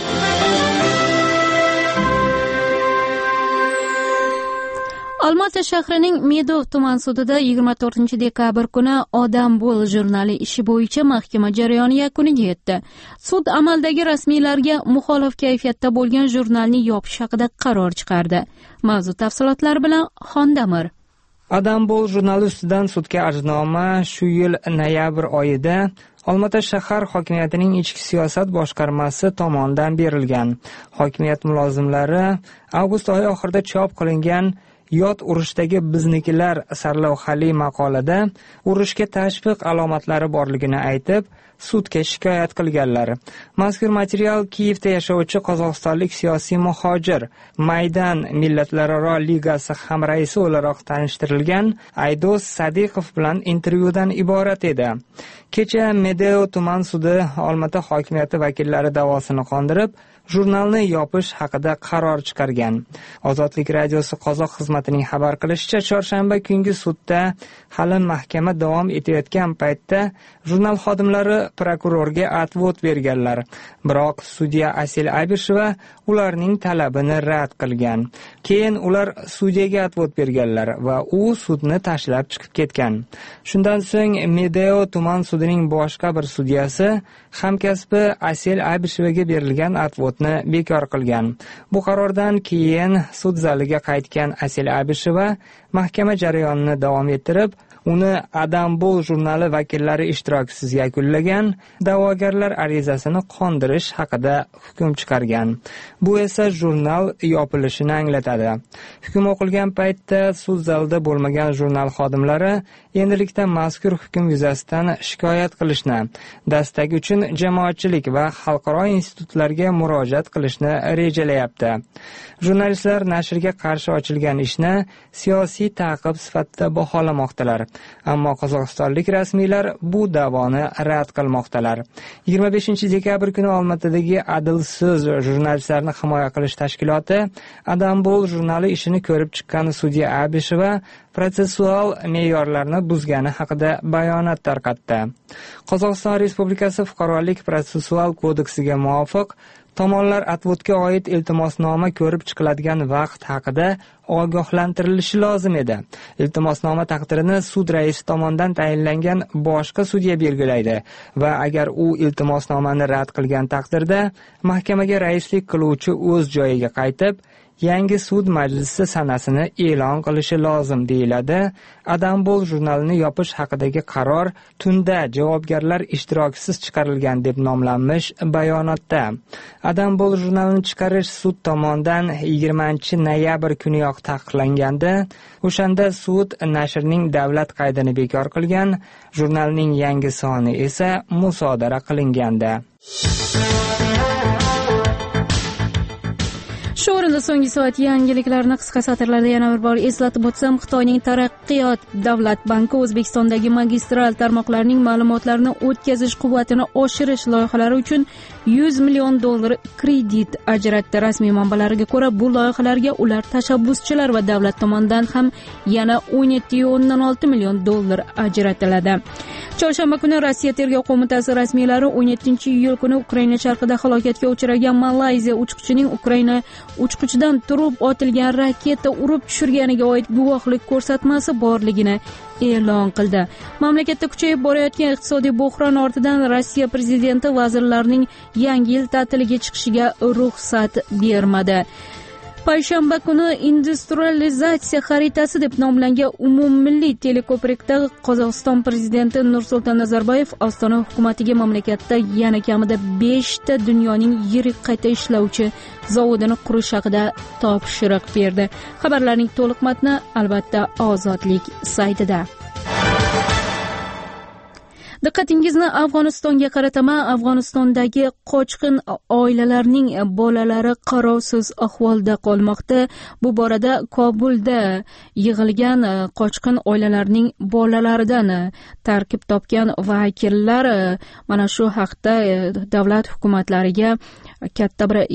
Olmaota shahrining Medov tuman sudida 24-dekabr kuni Odam bo'l jurnali ishi bo'yicha mahkama jarayoni yakuniga yetdi. Sud amaldagi rasmiylarga muxolif kayfiyatda bo'lgan jurnalni yopish haqida qaror chiqardi. Mavzu tafsilotlari bilan Xondamir. Odam bo'l jurnali ustidan sudga arznoma shu yil noyabr oyida Olmaota shahar hokimiyatining ichki siyosat boshqarmasi tomonidan berilgan. Hokimiyat mulozimlari avgust oyi oxirida chop qilingan Yot urushdagi biznikilar sarlavhali maqolada urushga tashviq alomatlari borligini aytib, sudga shikoyat qilganlar. Mazkur material Kiyevda yashovchi qozog'istonlik siyosiy muhojir Maydan Millatlararo ligasi hamraisi o'laroq tanishtirilgan Aydos Sadiqov bilan intervyudan iborat edi. Kecha Medeo tuman sudi Olmaota hokimiyati vakillari da'vosini qondirib, jurnalni yopish haqida qaror chiqargan. Ozodlik radiosi qozoq xizmatining xabar qilishicha, chorshanba kungi sudda hali mahkama davom etayotgan paytda jurnal xodimlari prokurorga atvot berganlar. Biroq sudya Asil Abisheva ularning talabini rad qilgan. Keyin ular sudyaga atvot berganlar va u sudni tashlab chiqib ketgan. Shundan so'ng Medeo tuman sudining boshqa bir sudyasi hamkasbi Asil Abishevaga berilgan atvotni bekor qilgan. Bu qarordan keyin sud zaliga qaytgan Asil Abisheva mahkama jarayonini davom ettirib, uni Odam bo'l jurnali vakillari ishtirokisiz yakunlagan da'vogarlar arizasini qondirish haqida hukm chiqargan. Bu esa jurnal yopilishini anglatadi. Hukm o'qilgan paytda sud zalida bo'lmagan jurnal xodimlari endilikda mazkur hukm yuzasidan shikoyat qilishni, dastak uchun jamoatchilik va xalqaro institutlarga murojaat qilishni rejalayapti. Jurnalistlar nashrga qarshi ochilgan ishni siyosiy ta'qib sifatida baholamoqdalar. Ammo qozog'istonlik rasmiylar bu da'voni rad qilmoqdalar. 25-dekabr kuni Olmaotadagi Adil so'z jurnalistlarni himoya qilish tashkiloti Odam bo'l jurnali ishini ko'rib chiqqan sudya Abisheva protsessual me'yorlarni buzgani haqida bayonot tarqatdi. Qozog'iston Respublikasi fuqarolik protsessual kodeksiga muvofiq Tomonlar atvodga oid iltimosnoma ko'rib chiqiladigan vaqt haqida ogohlantirilishi lozim edi. Iltimosnoma taqdirini sud raisi tomonidan tayinlangan boshqa sudya belgilaydi va agar u iltimosnomani rad qilgan taqdirda mahkamaga raislik qiluvchi o'z joyiga qaytib, yangi sud majlisi sanasini e'lon qilishi lozim deyiladi. Adambol jurnalini yopish haqidagi qaror tunda javobgarlar ishtirokisiz chiqarilgan deb nomlanmish bayonotda. Adambol jurnalini chiqarish sud tomonidan 20-noyabr kuniyoq taqiqlangandi. O'shanda sud nashrning davlat qaydini bekor qilgan, jurnalning yangi soni esa musodara qilingandi. Shu o'rinda so'nggi soat yangiliklarni qisqa satrlarda yana bir bor eslatib o'tsam, Xitoyning Taraqqiyot davlat banki O'zbekistondagi magistral tarmoqlarning ma'lumotlarini o'tkazish quvvatini oshirish loyihalari uchun $100 million kredit ajratdi. Rasmiy manbalarga ko'ra, bu loyihalarga ular tashabbuschilar va davlat tomonidan ham yana $17.6 million ajratiladi. Chorshanba kuni Rossiya tergov qo'mitasi rasmiylari 17-iyul kuni Ukraina sharqida halokatga uchragan Malayziya uchquchining Ukraina uchquchidan turib otilgan raketa urib tushirganiga oid guvohlik ko'rsatmasi borligini e'lon qildi. Mamlakatda kuchayib borayotgan iqtisodiy bo'hron ortidan Rossiya prezidenti vazirlarning yangi yil ta'tiliga chiqishiga ruxsat bermadi. Payshanba kuni industrializatsiya xaritasi deb nomlangan umummilliy teleko'prikda Qozog'iston prezidenti Nursulton Nazarboyev Ostona hukumatiga mamlakatda yana kamida 5 ta dunyoning yirik qayta ishlovchi zavodini qurish haqida topshiriq berdi. Xabarlarning to'liq matni albatta Ozodlik saytida. Diqqatingizni Afg'onistonga qarataman. Afg'onistondagi qochqin oilalarning bolalari qarovsiz ahvolda qolmoqda. Bu borada Kobulda yig'ilgan qochqin oilalarning bolalaridan tarkib topgan vakillar mana shu haqda davlat hukumatlariga katta bir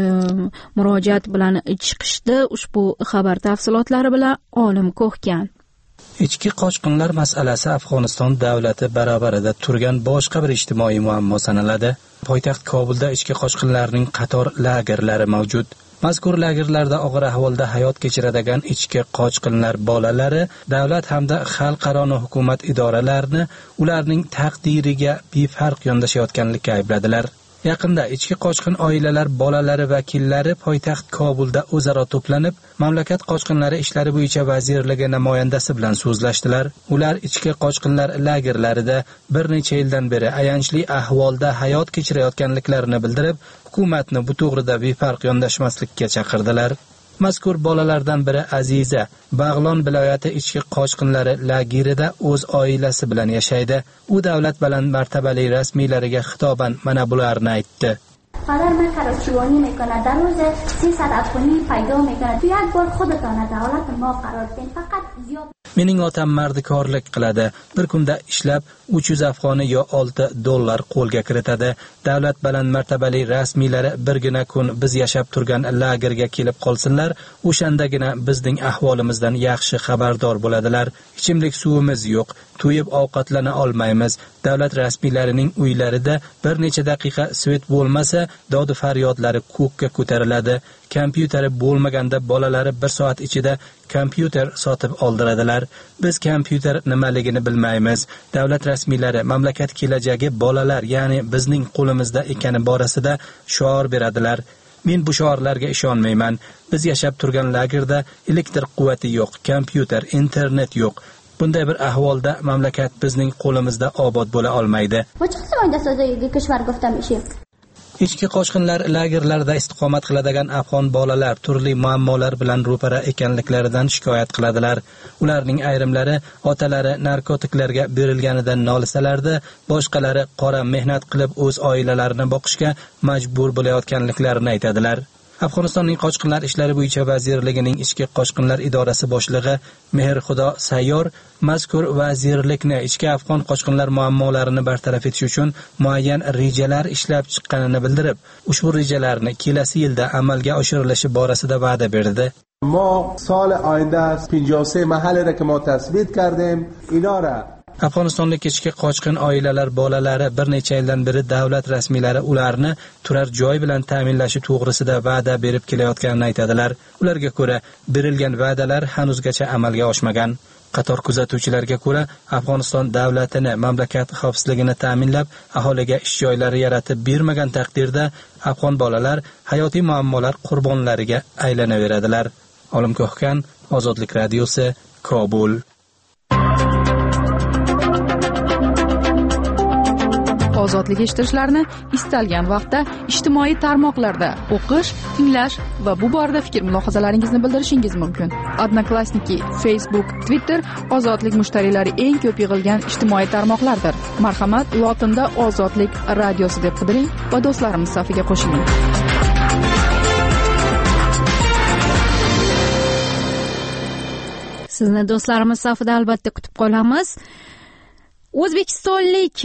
murojaat bilan chiqishdi. Ushbu xabar tafsilotlari bilan Olim Ko'hkan. Ichki qochqinlar masalasi Afg'oniston davlati barobarida turgan boshqa bir ijtimoiy muammo sanaladi. Poytaxt Kobulda ichki qochqinlarning qator lagerlari mavjud. Mazkur lagerlarda og'ir ahvolda hayot kechiradigan ichki qochqinlar bolalari davlat hamda xalqaro hukumat idoralarini ularning taqdiriga befarq yondashayotganlikka aybladilar. Yaqinda ichki qochqin oilalar bolalari vakillari poytaxt Kobulda o'zaro to'planib, mamlakat qochqinlari ishlari bo'yicha vazirligi namoyandasi bilan so'zlashdilar. Ular ichki qochqinlar lagerlarida bir necha yildan beri ayanchli ahvolda hayot kechirayotganliklarini bildirib, hukumatni bu to'g'rida befarq yondashmaslikka chaqirdilar. Mazkur bolalardan biri Aziza, Bag'lon viloyati ichki qochqinlari lagerida o'z oilasi bilan yashaydi. U davlat baland martabali rasmiylariga xitoban mana bularni aytdi. پدر من خراشیوانی میکنه در روز 300 افغانی پیدا میکنه تو یک بار خودتان از حالت ما قرار دین فقط زیاد Mening otam mardikorlik qiladi. Bir kunda ishlab 300 afg'oni yo $6 qo'lga kiritadi. Davlat baland martabali rasmiylari birgina kun biz yashab turgan lagerga kelib qolsinlar, o'shandagina bizning ahvolimizdan yaxshi xabardor bo'ladilar. Ichimlik suvimiz yo'q, to'yib ovqatlana olmaymiz. Davlat rasmiylarining uylarida bir necha daqiqa svet bo'lmasa, dod faryodlari ko'kka ko'tariladi. Kompyuteri bo'lmaganda bolalari 1 soat ichida kompyuter sotib oldiradilar. Biz kompyuter nimaligini bilmaymiz. Davlat rasmiylari mamlakat kelajagi bolalar, ya'ni bizning qo'limizda ekani borasida shior beradilar. Men bu shiorlarga ishonmayman. Biz yashab turgan lagerda elektr quvvati yo'q, kompyuter, internet yo'q. Bunday bir ahvolda mamlakat bizning qo'limizda obod bo'la olmaydi. Ichki qochqinlar lagerlarida istiqomat qiladigan afg'on bolalar turli muammolar bilan ro'para ekanliklaridan shikoyat qiladilar. Ularning ayrimlari otalari narkotiklarga berilganidan nolisalarda, boshqalari qora mehnat qilib o'z oilalarini boqishga majbur bo'layotganliklarini aytadilar. Afg'onistonning qochqinlar ishlari bo'yicha vazirligining ichki qochqinlar idorasi boshlig'i Mehrxudo Sayyor mazkur vazirlikni ichki afg'on qochqinlar muammolarini bartaraf etish uchun muayyan rejalar ishlab chiqqanini bildirib, ushbu rejalarni kelasi yilda amalga oshirilishi borasida va'da berdi. ما سال آینده 53 محلی را که ما تثبیت کردیم اینا را Afg'onistonda kechki qochqin oilalar bolalari bir necha yildan beri davlat rasmiylari ularni turar joy bilan ta'minlashi to'g'risida va'da berib kelayotganini aytadilar. Ularga ko'ra, berilgan va'dalar hanuzgacha amalga oshmagan. Qator kuzatuvchilarga ko'ra, Afg'oniston davlatini, mamlakat xavfsizligini ta'minlab, aholiga ish joylari yaratib bermagan taqdirda afg'on bolalar hayotiy muammolar qurbonlariga aylanaveradilar. Olim Ko'hkan, Ozodlik radiosi, Kobul. Ozodlik eshittirishlarni istalgan vaqtda ijtimoiy tarmoqlarda o'qish, tinglash va bu borada fikr-mulohazalaringizni bildirishingiz mumkin. Odnoklassniki, Facebook, Twitter Ozodlik mushtariylari eng ko'p yig'ilgan ijtimoiy tarmoqlardir. Marhamat, lotinda Ozodlik radiosi deb qidiring va do'stlarimiz safiga qo'shiling. Sizni do'stlarimiz safida albatta kutib qolamiz. O'zbekistonlik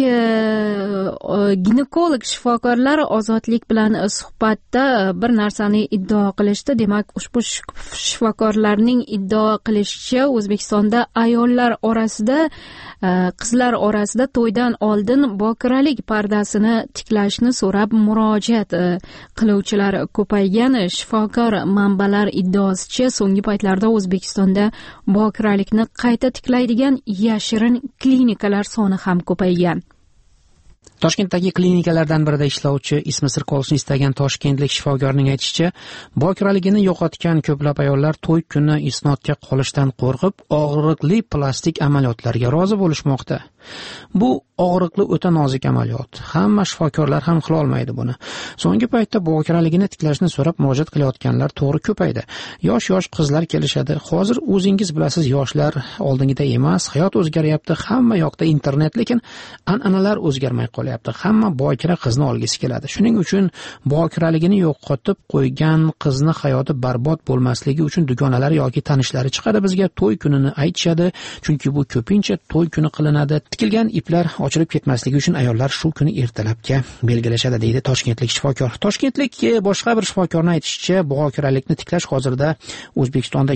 ginekolog shifokorlar Ozodlik bilan suhbatda bir narsani iddao qilishdi. Demak, ushbu shifokorlarning iddao qilishicha, O'zbekistonda ayollar orasida, qizlar orasida to'ydan oldin bokiralik pardasini tiklashni so'rab murojaat qiluvchilar ko'paygan. Shifokor manbalar iddaosicha, so'nggi paytlarda O'zbekistonda bokiralikni qayta tiklaydigan yashirin klinikalar soni ham ko'paygan. Toshkentdagi klinikalardan birida ishlovchi ismi sir qolishni istagan toshkentlik shifokorning aytishicha, bokiraligini yo'qotgan ko'plab ayollar to'y kuni isnodga qolishdan qo'rqib, og'riqli plastik amaliyotlarga rozi bo'lishmoqda. Bu og'riqli o'ta nozik amaliyot. Hamma shifokorlar ham qila olmaydi buni. So'nggi paytda bokiraligini tiklashni so'rab murojaat qilayotganlar to'g'ri ko'paydi. Yosh qizlar kelishadi. Hozir o'zingiz bilasiz, yoshlar oldingida emas, hayot o'zgaryapti, hamma yoqda internet, lekin an'analar o'zgarmay qolyapti. Hamma bokira qizni olgisi keladi. Shuning uchun bokiraligini yo'qotib qo'ygan qizni hayoti barbod bo'lmasligi uchun dugonalar yoki tanishlari chiqadi bizga, to'y kunini aytishadi, chunki bu ko'pincha to'y kuni qilinadi. Tikilgan iplar ochilib ketmasligi uchun ayollar shu kuni ertalabga belgilashadi, deydi toshkentlik shifokor. Toshkentlik boshqa bir shifokorning aytishicha, bokiralikni tiklash hozirda O'zbekistonda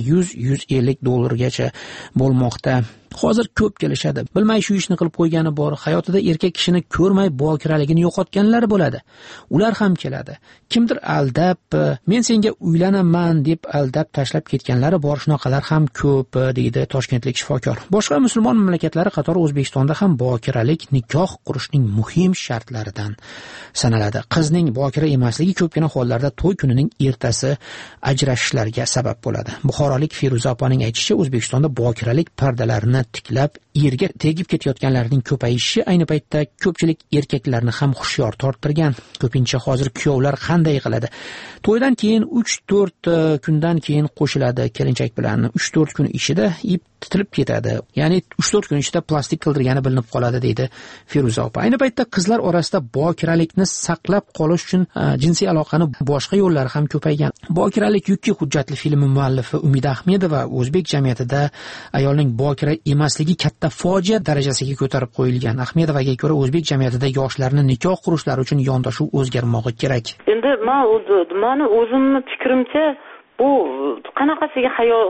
$100-150 bo'lmoqda. Hozir ko'p kelishadi. Bilmay shu ishni qilib qo'ygani bor. Hayotida erkak kishini ko'rmay bokiraligini yo'qotganlar bo'ladi. Ular ham keladi. Kimdir aldab, men senga uylanaman deb aldab tashlab ketganlari bor. Shunaqalar ham ko'p, deydi toshkentlik shifokor. Boshqa musulmon mamlakatlari qatori O'zbekistonda ham bokiralik nikoh qurishning muhim shartlaridan sanaladi. Qizning bokira emasligi ko'pgina hollarda to'y kunining ertasi ajrashishlarga sabab bo'ladi. Buxorolik Feruza opaning aytishicha, O'zbekistonda bokiralik pardalarini tiklab yerga tegib ketayotganlarning ko'payishi ayni paytda ko'pchilik erkaklarni ham hushyor torttirgan. Ko'pincha hozir kuyovlar qanday qiladi? To'ydan keyin 3-4 kundan keyin qo'shiladi kelinchak bilan. 3-4 kun ichida ip titilib ketadi. Ya'ni 3-4 kun ichida plastik qildirgani bilinib qoladi, deydi Feruza opa. Ayni paytda qizlar orasida bokiralikni saqlab qolish uchun jinsiy aloqani boshqa yo'llari ham ko'paygan. Bokiralik yukki hujjatli filmi muallifi Umida Ahmedova o'zbek jamiyatida ayolning bokira emasligi katta fojia darajasiga ko'tarib qo'yilgan. Ahmedovaga ko'ra, o'zbek jamiyatida yoshlarni nikoh qurishlari uchun yondashuv o'zgarmog'i kerak. Endi meni o'zimni fikrimcha, bu qanaqasiga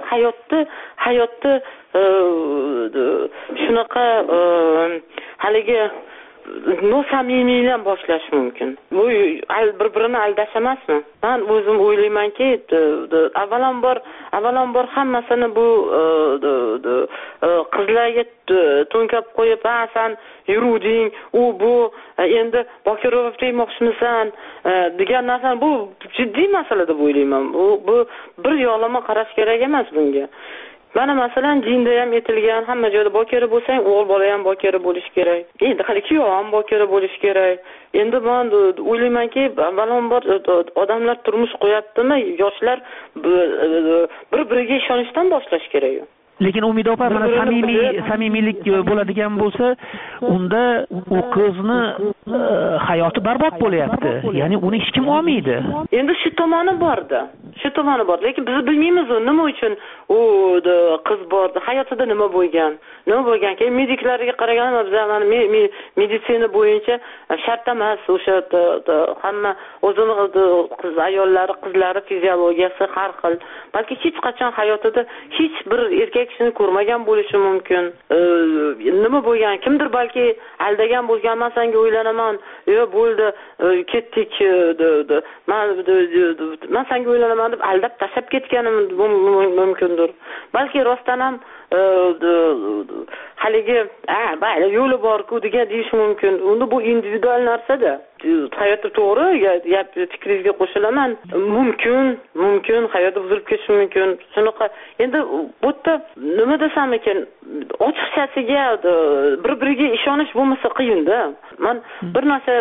hayotni shunaqa haligi nosamimiydan boshlash mumkin. Bu bir-birini aldash emasmi? Men o'zim o'ylaymanki, avvalambor hammasini bu qizlarga to'nkab qo'yib, "Sen yuruding, bu endi bokira bo'lmoqchimisan?" degan narsa bu jiddiy masala deb o'ylayman. Bu bir yo'lama qarash kerak emas bunga. Mana masalan, dinda ham aytilgan, hamma joyda bokira bo'lsang, o'g'il bola ham bokira bo'lish kerak. Endi hali kuyov ham bokira bo'lish kerak. Endi men o'ylaymanki, avvalambor odamlar turmush qo'yaptimi, yoshlar bir-biriga ishonishdan boshlash kerak. Lekin Umid opa, mana samimiylik bo'ladigan bo'lsa, unda u qizni hayoti barbod bo'lyapti. Ya'ni uni hech kim olmaydi. Endi shu tomoni bor-da. shu tomoni bor, lekin biz bilmaymiz u nima uchun u qiz bor, hayotida nima bo'lgan keyin mediklarga qaraganda biz mana meditsina bo'yicha shart emas o'sha hamma o'zini qiz ayollari qizlari fiziologiyasi har xil, balki hech qachon hayotida hech bir erkak kishini ko'rmagan bo'lishi mumkin. Nima bo'lgan, kimdir balki aldagan bo'lgan, men senga o'ylanaman, bo'ldi, ketdik, men senga o'ylanaman deb aldab tashlab ketganim mumkindir. Balki rostdan ham haligi bayli yo'li bor-ku degan deyish mumkin. Unda bu individual narsa-da. Hayotda to'g'ri, gap fikringizga qo'shilaman. Mumkin hayotda buzilib ketishi mumkin. Shunaqa. Endi bu yerda nima desam ekan, ochiqchasiga bir-biriga ishonish bo'lmasa qiyin-da. Men bir narsa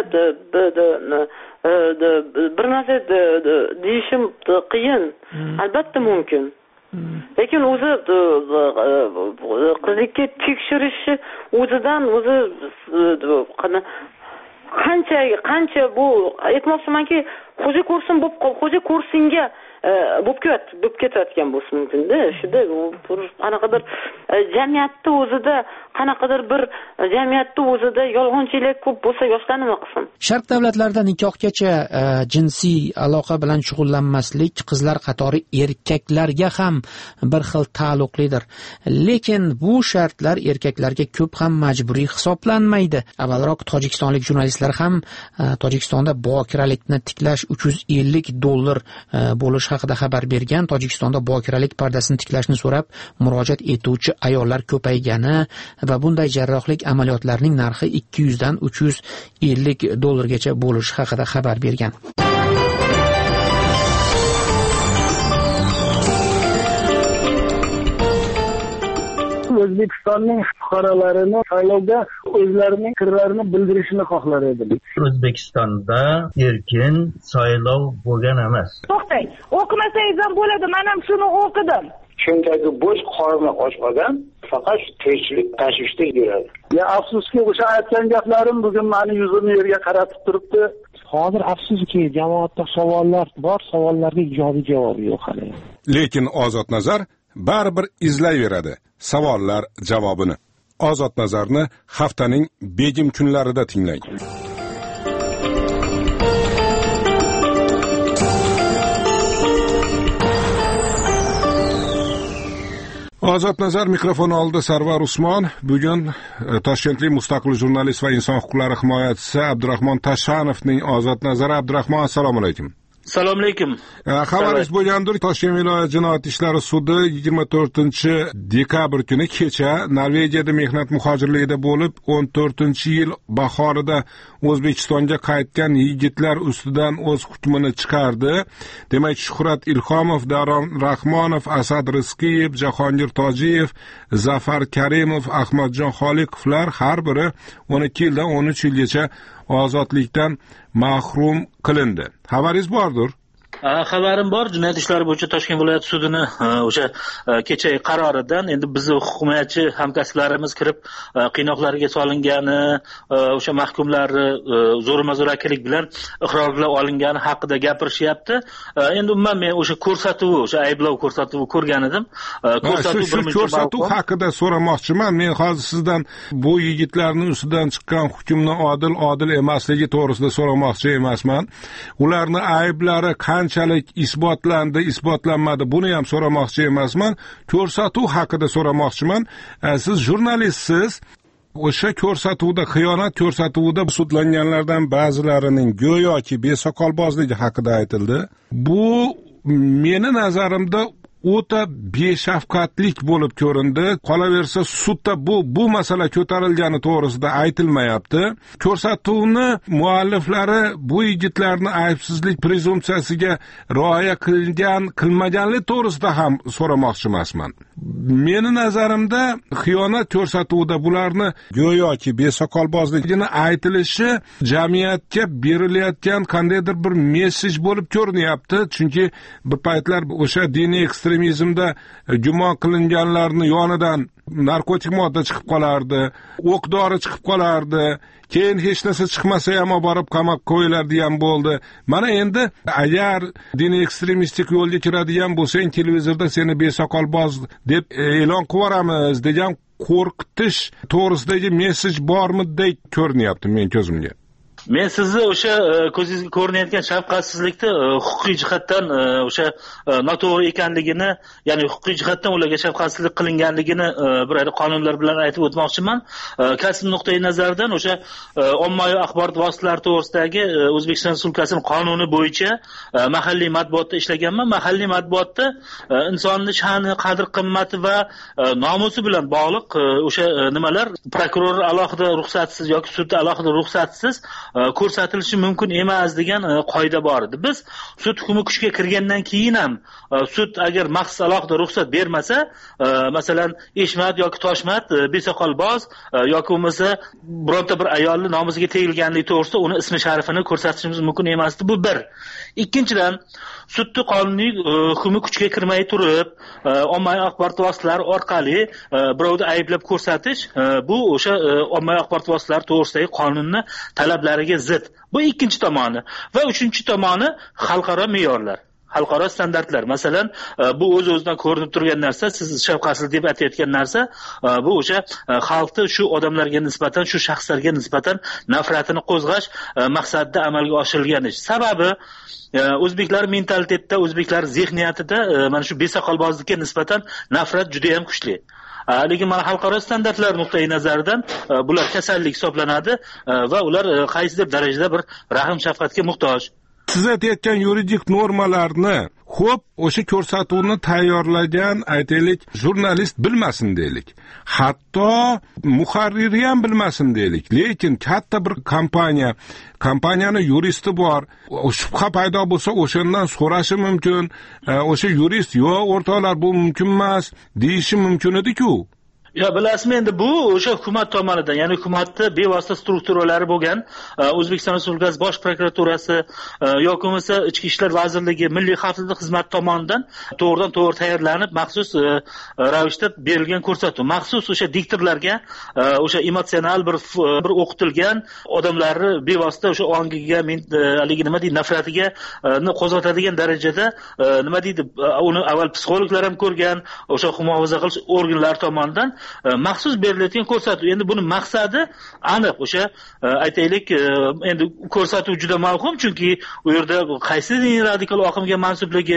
deyishim qiyin. Albatta mumkin. Lekin o'zi qizlikka tekshirishi o'zidan o'zi qancha bu aytmoqchimanki, xo'ja ko'rsin xo'ja ko'rsinga bo'lib ketayotgan bo'lsa mumkin-da. Shunda qanaqadir jamiyatda o'zida yolg'onchilik ko'p bo'lsa yoshlar nima qilsin? Sharq davlatlarida nikohgacha jinsiy aloqa bilan shug'ullanmaslik qizlar qatori erkaklarga ham bir xil taalluqlidir. Lekin bu shartlar erkaklarga ko'p ham majburiy hisoblanmaydi. Avvalroq tojikistonlik jurnalistlar ham Tojikistonda bokiralikni tiklash $350 bo'lish haqida xabar bergan. Tojikistonda bokiralik pardasini tiklashni so'rab murojaat etuvchi ayollar ko'paygani va bunday jarrohlik amaliyotlarining narxi $200 dan $350 gacha bo'lishi haqida xabar bergan. O'zbekistonning fuqarolarini saylovda o'zlarining fikrlarini bildirishini xohlar edim. O'zbekistonda erkin saylov bo'lgan emas. To'xtang, o'qimasangiz ham bo'ladi, men ham shuni o'qidim. Chunki bo'sh qorni och odam faqat tirikchilik tashvishda yuradi. Ya afsuski, o'sha aytgan gaplarim bugun meni yuzimni yerga qaratib turibdi. Hozir afsuski, jamoatda savollar bor, savollarga ijobiy javob yo'q hali. Lekin Ozod Nazar baribir izlayveradi savollar javobini. Ozod Nazarni haftaning begim kunlarida tinglang. Ozod Nazar mikrofon oldida Sarvar Usmon. Bugun Toshkentlik mustaqil jurnalist va inson huquqlari himoyachisi Abdurahmon Tashanovning Ozod Nazari. Abdurahmon, assalomu alaykum. Assalomu alaykum. Xabaringiz bo'lgandir, Toshkent viloyat jinoyat ishlari sudi 24-dekabr kuni kecha Norvegiyada mehnat muhojirligida bo'lib, 14-yil bahorida O'zbekistonga qaytgan yigitlar ustidan o'z hukmini chiqardi. Demak, Shuhrat Ilhomov, Davron Rahmonov, Asad Rizqiyev, Jahongir Tojiyev, Zafar Karimov, Ahmadjon Xoliqovlar har biri 12 yildan 13 yilgacha ozodlikdan mahrum qilindi. Xabaringiz bordir? Xabarim bor. Jinoyat ishlari bo'yicha Toshkent viloyat sudining o'sha kechagi qaroridan endi bizni hukumatchi hamkasblarimiz kirib qiynoqlarga solingani, o'sha mahkumlarni zo'rma-zo'rakilik bilan iqrorlar olingani haqida gapirishyapti. Endi umuman men o'sha ko'rsatuv, o'sha ayblov ko'rsatuvi ko'rgan edim. Ko'rsatuv haqida so'ramoqchiman. Men hozir sizdan bu yigitlarning ustidan chiqqan hukmni odil emasligi to'g'risida so'ramoqchi emasman. Ularning ayblari qanchalik isbotlanmadi, buni ham so'ramoqchi emasman. Ko'rsatuv haqida so'ramoqchiman. Siz jurnalistsiz. O'sha ko'rsatuvda, xiyonat ko'rsatuvida sudlanganlardan ba'zilarining go'yoki besoqolbozligi haqida aytildi. Bu meni nazarimda o'ta beshafqatlik bo'lib ko'rindi. Qolaversa, sudda bu masala ko'tarilgani to'g'risida aytilmayapti. Ko'rsatuvni mualliflari bu yigitlarni aybsizlik prezumpsiyasiga rioya qilmaganlik to'g'risida ham so'ramoqchi emasman. Meni nazarimda xiyonat ko'rsatuvida bularni go'yoki besoqolbozligini aytilishi jamiyatga berilayotgan qandaydir bir mesej bo'lib ko'rinyapti. Chunki bir paytlar o'sha diniy ekstremizm ekstremizmda gumon qilinganlarning yonidan narkotik modda chiqib qolardi, o'q dori chiqib qolardi, keyin hech narsa chiqmasa ham borib qamoqqa qo'yilardigan bo'ldi. Mana endi agar diniy ekstremistik yo'lga kiradigan bo'lsang, televizorda seni besoqolboz deb e'lon qilib yuboramiz degan qo'rqitish to'g'risidagi mesej bormidek ko'rinyapti men ko'zimga. Men sizni o'sha ko'zingizga ko'rinayotgan shafqatsizlikni huquqiy jihatdan o'sha noto'g'ri ekanligini, ya'ni huquqiy jihatdan ularga shafqatsizlik qilinganligini bir qonunlar bilan aytib o'tmoqchiman. Kasb nuqtai nazaridan o'sha ommaviy axborot vositalari to'g'risidagi O'zbekiston Respublikasining qonuni bo'yicha mahalliy matbuotda ishlaganman. Mahalliy matbuotda insonning sha'ni, qadr-qimmati va nomusi bilan bog'liq o'sha nimalar prokuror alohida ruxsatsiz yoki sud alohida ruxsatsiz ko'rsatilishi mumkin emas degan qoida bor edi. Biz sud hukmi kuchga kirgandan keyin ham sud agar maxsus alohida ruxsat bermasa, masalan, Eshmat yoki Toshmat besoqolboz yoki bo'lmasa bironta bir ayolni nomusiga tegilganligi to'g'risida uni ismi sharifini ko'rsatishimiz mumkin emasdi. Bu bir. Ikkinchidan, sudning qonuniy hukmi kuchga kirmay turib, ommaviy axborot vositalari orqali birovni ayblab ko'rsatish, bu o'sha ommaviy axborot vositalari to'g'risidagi qonunning talablariga zid. Bu ikkinchi tomoni. Va uchinchi tomoni xalqaro me'yorlar. Xalqaro standartlar. Masalan, bu o'z-o'zidan ko'rinib turgan narsa, siz shafqatsiz deb aytayotgan narsa, bu o'sha xalqni shu odamlarga nisbatan, shu shaxslarga nisbatan nafratini qo'zg'ash maqsadida amalga oshirilgan ish. Sababi o'zbeklar mentalitetida, o'zbeklar zehniyatida mana shu besoqolbozlikka nisbatan nafrat juda ham kuchli. Lekin mana xalqaro standartlar nuqtai nazaridan bular kasallik hisoblanadi va ular qaysidir darajada bir rahm shafqatga muhtoj. Siz aytayotgan yuridik normalarni xo'p, o'sha ko'rsatuvni tayyorlagan, aytaylik, jurnalist bilmasin deylik. Hatto muharrir ham bilmasin deylik. Lekin katta bir kompaniyani yuristi bor. Shubha paydo bo'lsa, o'shandan so'rashi mumkin. O'sha yurist, "Yo'q, o'rtoqlar, bu mumkin emas" deyishi mumkin edi-ku. Ya bilasizmi, endi bu o'sha hukumat tomonidan, ya'ni hukumatning bevosita strukturalari bo'lgan O'zbekiston Respublikasi Bosh prokuraturasi yoki bo'lmasa Ichki ishlar vazirligi, Milliy xavfsizlik xizmati tomonidan to'g'ridan-to'g'ri tayyorlanib, maxsus ravishda berilgan ko'rsatuv. Maxsus o'sha diktorlarga o'sha emotsional bir o'qitilgan odamlarni bevosita o'sha ongiga, haligi nima deydi, nafratiga qo'zg'atadigan darajada nima deydi, uni avval psixologlar ham ko'rgan, o'sha muhofaza qilish organlari tomonidan maxsus berilayotgan ko'rsatuv. Endi buni maqsadi aniq. O'sha aytaylik, endi ko'rsatuv juda mavhum, chunki u yerda qaysi diniy radikal oqimga mansubligi,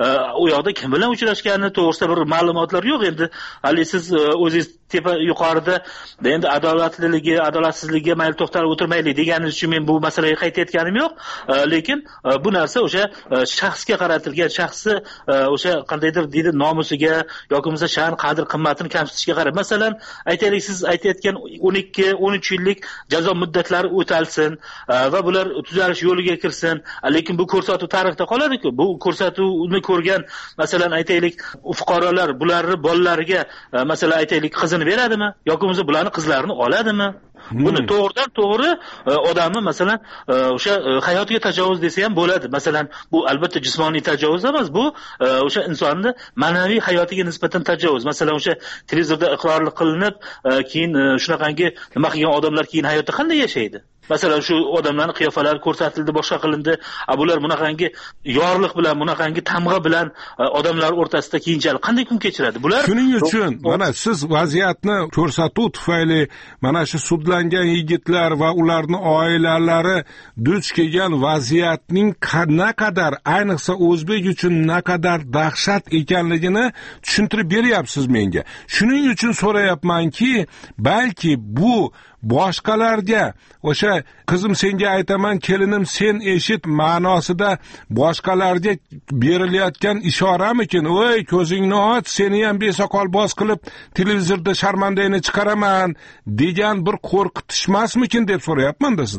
u yoqda kim bilan uchrashgani to'g'risida bir ma'lumotlar yo'q. Endi hali siz o'zingiz tepa yuqorida endi adolatliligi, adolatsizligiga mayli to'xtalib o'tirmaylik deganingiz uchun men bu masalaga qaytayotganim yo'q. Lekin bu narsa o'sha shaxsga qaratilgan, shaxsi o'sha qandaydir deydi nomusiga yoki bo'lmasa sha'ni, qadr qimmatini kamsitishga qarab. Masalan, aytaylik, siz aytayotgan 12-13 yillik jazo muddatlari o'talsin va bular tuzalish yo'liga kirsin. Lekin bu ko'rsatuv tarixda qoladi-ku. Bu ko'rsatuvni ko'rgan, masalan, aytaylik, fuqarolar bularni bolalariga, masalan, aytaylik, qizini beradimi yoki bo'lmasa bularni qizlarini oladimi? Buni to'g'ridan to'g'ri odamni masalan o'sha hayotiga tajovuz desa ham bo'ladi. Masalan, bu albatta jismoniy tajovuz emas, bu o'sha insonning ma'naviy hayotiga nisbatan tajovuz. Masalan, o'sha televizorda iqrorlik qilinib, keyin shunaqangi nima qilgan odamlar keyin hayotda qanday yashaydi? Masalan, shu odamlarning qiyofalari ko'rsatildi, boshqa qilindi. Bular bunaqangi yorliq bilan, bunaqangi tamg'a bilan odamlar o'rtasida keyinchalik qanday kun kechiradi? Bular shuning uchun mana siz vaziyatni ko'rsatuv tufayli mana shu sudlangan yigitlar va ularning oilalari duch kelgan vaziyatning naqadar, ayniqsa o'zbek uchun naqadar dahshat ekanligini tushuntirib beryapsiz menga. Shuning uchun so'rayapmanki, balki bu boshqalarga o'sha qizim senga aytaman, kelinim sen eshit ma'nosida boshqalarga berilayotgan ishoramikin? Voy, ko'zingni och, seni ham besoqolboz qilib televizorda sharmandangni chiqaraman degan bir qo'rqitishmasmikin deb so'rayapman-da sizdan.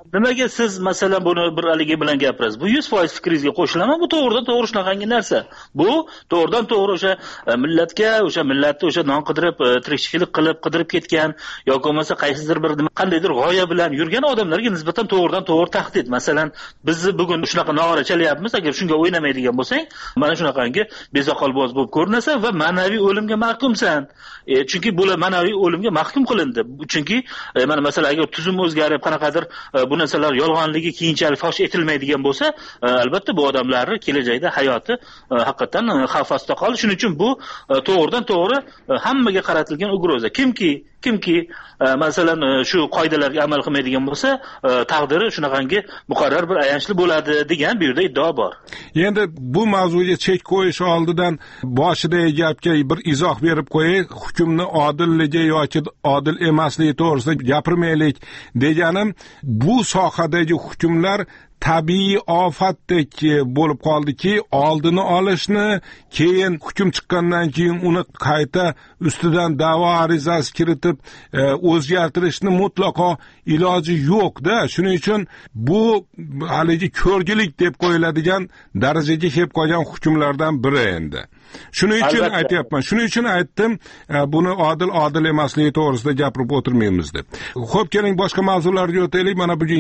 nimaga siz masalan buni bir haligi bilan gapirasiz? Bu 100% fikringizga qo'shilaman. Bu to'g'ridan to'g'ri shunaqangi narsa. Bu to'g'ridan to'g'ri o'sha millatga, o'sha millatni o'sha non qidirib, tirikchilik qilib qidirib ketgan yoki bo'lmasa qaysidir bir qandaydir g'oya bilan yurgan odamlarga nisbatan to'g'ridan to'g'ri tahdid. Masalan, bizni bugun shunaqa nog'ora chalyapmiz, agar shunga o'ynamaydigan bo'lsang, mana shunaqangi bezoqolboz bo'lib ko'rinasan va ma'naviy o'limga mahkumsan. Chunki bular ma'naviy o'limga mahkum qilindi. Chunki mana masalan agar tuzum o'zgarib qanaqadir bu narsalar yolg'onligi keyinchalik fosh etilmaydigan bo'lsa, albatta bu odamlarning kelajakda hayoti haqiqatan xavf ostida qoladi. Shuning uchun bu to'g'ridan to'g'ri hammaga qaratilgan ugroza. Kimki masalan shu qoidalarga amal qilmaydigan bo'lsa, taqdiri shunaqangi muqarrar bir ayanchli bo'ladi degan bu yerda iddao bor. Endi bu mavzuga chek qo'yish oldidan boshidagi gapga bir izoh berib qo'yay. Hukmni odilligi yoki odil emasligi to'g'risida gapirmaylik deganim, bu sohadagi hukmlar tabiiy ofatdek bo'lib qoldiki, oldini olishni, keyin hukm chiqqandan keyin uni qayta ustidan da'vo arizasi kiritib o'zgartirishni mutlaqo iloji yo'q-da. Shuning uchun bu haligi ko'rgilik deb qo'yiladigan darajaga kelib qolgan hukmlardan biri endi. Shuning uchun aytyapman, shuning uchun aytdim, buni odil emasligi to'g'risida gapirib o'tirmaymiz deb. Xo'p, keling boshqa mavzularga o'taylik. Mana bugun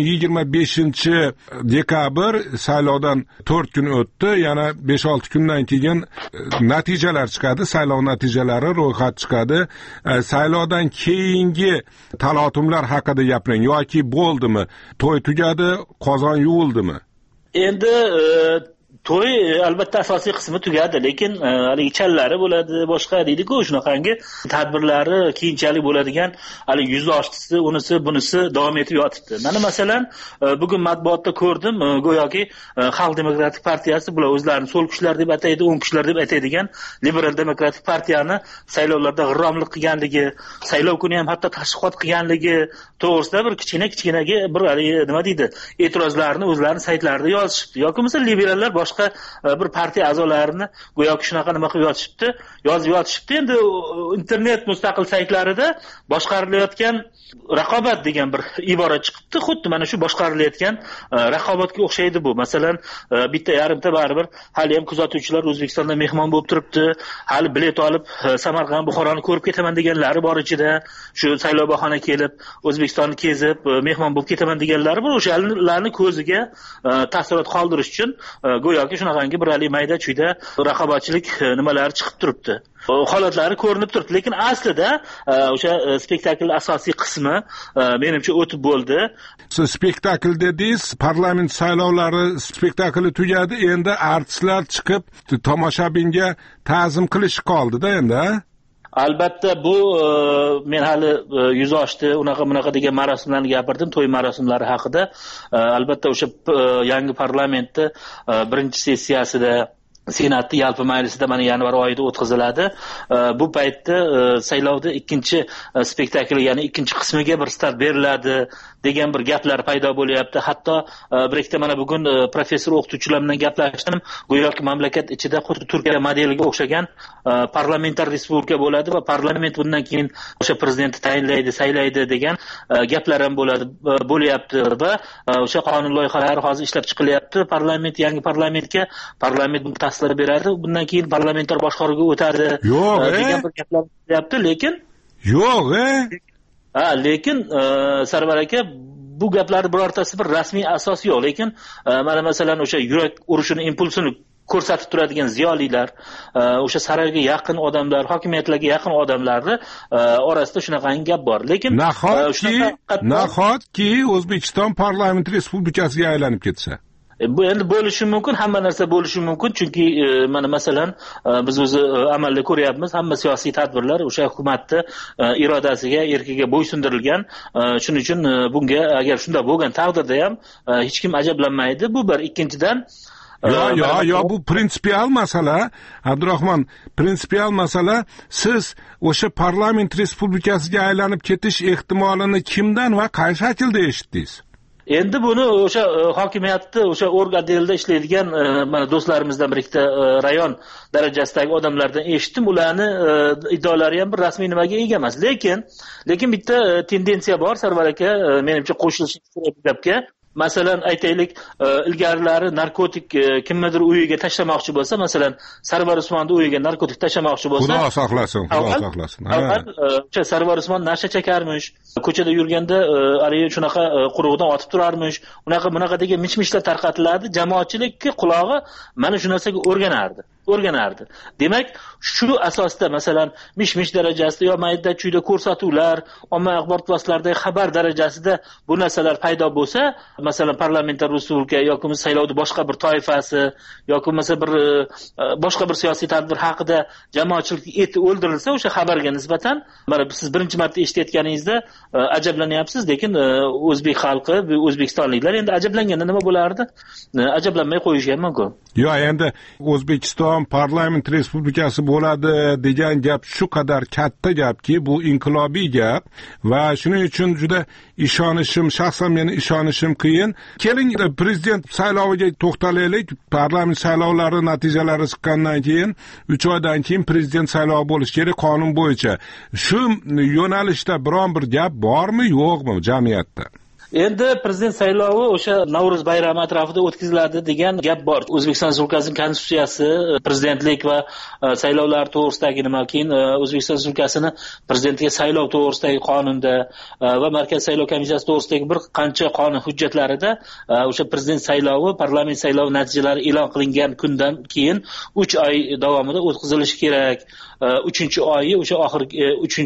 25-dekabr, saylovdan 4 kun o'tdi. Yana 5-6 kundan keyin natijalar chiqadi, saylov natijalari ro'yxat chiqadi. Saylovdan keyingi talotumlar haqida gapiring, yoki bo'ldimi? To'y tugadi, qozon yuvildimi? Endi to'y albatta asosiy qismi tugadi, lekin haligi challari bo'ladi, boshqa deydi-ku, shunaqangi tadbirlari keyinchalik bo'ladigan haligi yuz oshtisi, unisi, bunisi davom etib yotibdi. Mana masalan, bugun matbuotda ko'rdim, go'yoki Xalq demokratik partiyasi, bular o'zlarini so'l kuchlar deb ataydi, o'ng kuchlar deb ataydigan Liberal demokratik partiyani saylovlarda g'irromlik qilganligi, saylov kuni ham hatto tashviqot qilganligi to'g'risida bir kichkinaga bir nima deydi, e'tirozlarni o'zlarining saytlarida yozishibdi. Yoki masalan liberallar boshqa bir partiya a'zolarini go'yoki shunaqa nima qilib yozib yotishibdi. Endi internet mustaqil saytlarida boshqarilayotgan raqobat degan bir ibora chiqibdi. Xuddi mana shu boshqarilayotgan raqobatga o'xshaydi bu. Masalan, bitta yarimta baribir hali ham kuzatuvchilar O'zbekistonda mehmon bo'lib turibdi. Hali bilet olib Samarqand, Buxoroni ko'rib ketaman deganlari bor ichida. Shu saylov bahona kelib O'zbekistonni kezib mehmon bo'lib ketaman deganlari bor. O'shalarning ko'ziga taassurot qoldirish uchun go'yoki shunaqangi bir hali mayda chuyda raqobatchilik nimalari chiqib turibdi. Holatlari ko'rinib turibdi, lekin aslida o'sha spektakl asosiy qismi menimcha o'tib bo'ldi. Spektakl dedingiz, parlament saylovlari spektakli tugadi, endi artistlar chiqib tomoshabinga ta'zim qilish qoldi-da endi. Albatta bu men hali yuz oshdi, unaqa degan marosimlarni gapirdim, to'y marosimlari haqida. Albatta o'sha yangi parlamentni birinchi sessiyasida Senatning yalpi majlisida mana yanvar oyida o'tkaziladi. Bu paytda saylovda ikkinchi spektakl, ya'ni ikkinchi qismiga bir start beriladi degan bir gaplar paydo bo'lyapti. Hatto bir ikkita mana bugun professor o'qituvchilar bilan gaplashdim. Go'yoki mamlakat ichida xuddi Turkiya modeliga o'xshagan parlamentar respublika bo'ladi va parlament bundan keyin o'sha prezidentni tayinlaydi, saylaydi degan gaplar ham bo'lyapti va o'sha qonun loyihalari hozir ishlab chiqilyapti. Yangi parlamentga parlament buni tasdiqlab beradi. Bundan keyin parlamentlar boshqaruvga o'tadi degan bir gaplar bo'lyapti, lekin lekin Sarvar aka, bu gaplarning birortasi bir rasmiy asos yo'q, lekin mana masalan o'sha yurak urishini impulsini ko'rsatib turadigan ziyolilar, o'sha saroyga yaqin odamlar, hokimiyatlarga yaqin odamlarni orasida shunaqangi gap bor. Lekin nahotki O'zbekiston parlament respublikasiga aylanib ketsa, bu endi bo'lishi mumkin, hamma narsa bo'lishi mumkin. Chunki mana masalan biz o'zi amalda ko'ryapmiz, hamma siyosiy tadbirlar o'sha hukumatning irodasiga, erkiga bo'ysundirilgan. Shuning uchun bunga agar shunday bo'lgan taqdirda ham hech kim ajablanmaydi. Bu bir. Ikkinchidan yo bu prinsipial masala, Abdurahmon, prinsipial masala. Siz o'sha parlament respublikasiga aylanib ketish ehtimolini kimdan va qay shaklda eshitdingiz? Endi buni o'sha hokimiyatni o'sha organlarda ishlaydigan mana do'stlarimizdan bir ikkita rayon darajasidagi odamlardan eshitdim, ularni iddaolari ham bir rasmiy nimaga ega emas. Lekin bitta tendensiya bor, Sarvar aka, menimcha qo'shilishi kerak bu gapga. Masalan, aytaylik, ilgarilari narkotik kimnidir uyiga tashlamoqchi bo'lsa, masalan, Sarvar Usmonning uyiga narkotik tashlamoqchi bo'lsa, Xudo saqlasin. O'sha Sarvar Usmon nasha chekarmish, ko'chada yurganda haligi shunaqa quruqdan otib turarmish, bunaqa degan mish-mishlar tarqatilardi. Jamoatchilikka qulog'i mana shu narsaga o'rganardi. Demak, shu asosda masalan mish-mish darajasida yo mayda-chuyda ko'rsatuvlar, ommaviy axborot vositalaridagi xabar darajasida bu narsalar paydo bo'lsa, masalan parlamentar respublika yoki saylovda boshqa bir toifasi yoki bir boshqa bir siyosiy tadbir haqida jamoatchilik eti o'ldirilsa, o'sha xabarga nisbatan mana siz birinchi marta eshitayotganingizda ajablanyapsiz, lekin o'zbek xalqi, o'zbekistonliklar endi ajablanganda nima bo'lardi? Ajablanmay qo'yishi ham mumkin. Yo, endi O'zbekiston parlament respublikasi bo'ladi degan gap shu qadar katta gapki, bu inqilobiy gap va shuning uchun juda shaxsan meni ishonishim qiyin. Keling, prezident sayloviga to'xtalaylik. Parlament saylovlari natijalari chiqqandan keyin 3 oydan keyin prezident saylovi bo'lishi kerak qonun bo'yicha. Shu yo'nalishda biron bir gap bormi, yo'qmi jamiyatda? Endi prezident saylovi o'sha Navro'z bayrami atrofida o'tkaziladi degan gap bor. O'zbekiston Respublikasining konstitutsiyasi, prezidentlik va saylovlar to'g'risidagi keyin O'zbekiston Respublikasining prezidentga saylov to'g'risidagi qonunda va Markaziy saylov komissiyasi to'g'risidagi bir qancha qonun hujjatlarida o'sha prezident saylovi, parlament saylovi natijalari e'lon qilingan kundan keyin 3 oy davomida o'tkazilishi kerak. 3-oyi o'sha oxirgi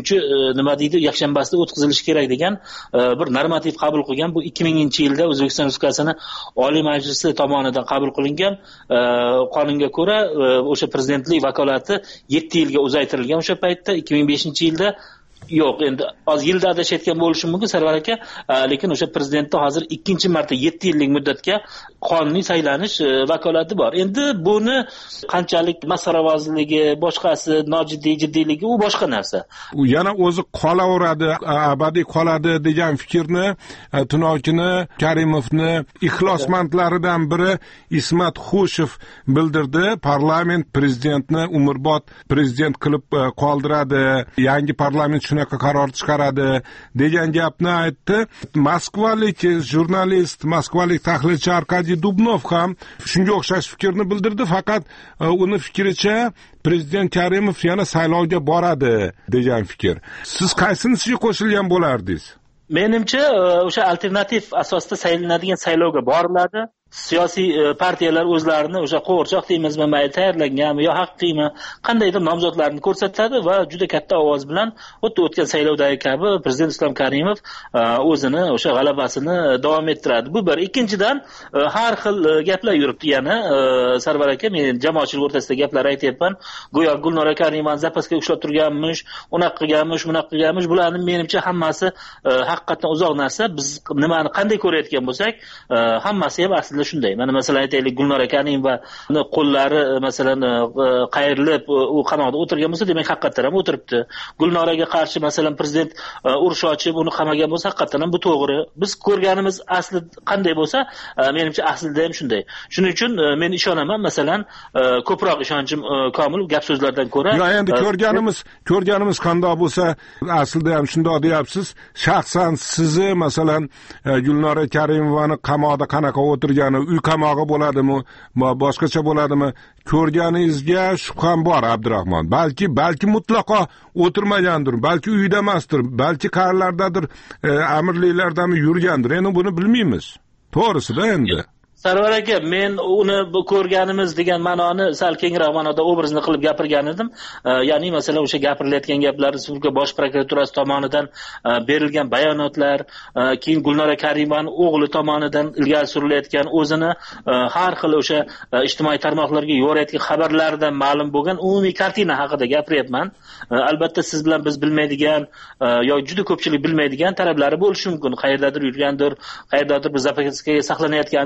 3-yakshanbasida o'tkazilishi kerak degan bir normativ qabul qilgan. Bu 2000-yilda O'zbekiston Respublikasining Oliy Majlisi tomonidan qabul qilingan qonunga ko'ra o'sha prezidentlik vakolati 7 yilga uzaytirilgan. O'sha paytda 2005-yilda yo'q, endi yilda adashayotgan bo'lishim mumkin Sarvar aka, lekin o'sha prezidentda hozir ikkinchi marta 7 yillik muddatga qonuniy saylanish vakolati bor. Endi buni qanchalik masaravozligi, boshqasi jiddiyligi u boshqa narsa. U yana o'zi qolaveradi, abadiy qoladi degan fikrni Tunokini, Karimovni ixlosmandlaridan biri Ismat Xushev bildirdi. Parlament prezidentni umrbod prezident qilib qoldiradi, yangi parlament shunaqa qaror chiqaradi degan gapni aytdi. Moskvalik jurnalist, moskvalik tahlilchi Arkadiy Dubnov ham shunga o'xshash fikrni bildirdi, faqat uni fikricha prezident Karimov yana saylovga boradi degan fikr. Siz qaysinisiga qo'shilgan bo'lardingiz? Menimcha o'sha alternativ asosda saylanadigan saylovga boriladi. Siyosiy partiyalar o'zlarini o'sha qo'g'irchoq deymizmi, mayli tayyorlanganmi yo haqqiymi, qandaydir nomzodlarni ko'rsatadi va juda katta ovoz bilan xuddi o'tgan saylovdagi kabi prezident Islom Karimov o'zini o'sha g'alabasini davom ettiradi. Bu bir. Ikkinchidan, har xil gaplar yuribdi yana Sarvar aka, men jamoatchilik o'rtasida gaplar aytyapman. Go'yo Gulnora Karimovani zapaska ushlab turganmish, unaqa qilganmish, bunaqa qilganmish. Bularning menimcha hammasi haqiqatdan uzoq narsa. Biz nimani qanday ko'rayotgan bo'lsak, hammasi ham aslida shunday. Mana masalan aytaylik, Gulnora Karimovani qo'llari masalan qayrilib u qamoqda o'tirgan bo'lsa, demak haqiqatdan ham o'tiribdi. Gulnoraga qarshi masalan prezident urush ochib uni qamagan bo'lsa, haqiqatdan ham bu to'g'ri. Biz ko'rganimiz asli qanday bo'lsa, menimcha aslida ham shunday. Shuning uchun men ishonaman, masalan ko'proq ishonchim komil gap so'zlardan ko'ra. Yo, endi ko'rganimiz qanday bo'lsa, aslida ham shunday deyapsiz. Shaxsan sizni masalan Gulnora Karimovani qamoqda qanaqa o'tirgan, uy qamog'i bo'ladimi, boshqacha bo'ladimi, ko'rganingizga shubham bor Abdurahmon. Balki mutlaqo o'tirmagandir, balki uyda emasdir, balki qayerlardadir amirliklardami yurgandir. Endi buni bilmaymiz. To'g'risida endi. Sarvar aka, men uni ko'rganimiz degan ma'noni sal kengroq ma'noda obrazni qilib gapirgan edim. Ya'ni masalan o'sha gapirilayotgan gaplar Respublika bosh prokuraturasi tomonidan berilgan bayonotlar, keyin Gulnora Karimovani o'g'li tomonidan ilgari surilayotgan o'zini har xil o'sha ijtimoiy tarmoqlarga yo'rayotgan xabarlardan ma'lum bo'lgan umumiy kartina haqida gapiryapman. Albatta siz bilan biz bilmaydigan yoki juda ko'pchilik bilmaydigan talablari bo'lishi mumkin. Qayerdadir yurgandir, qayerdadir bir zapaskaga saqlanayotgandir.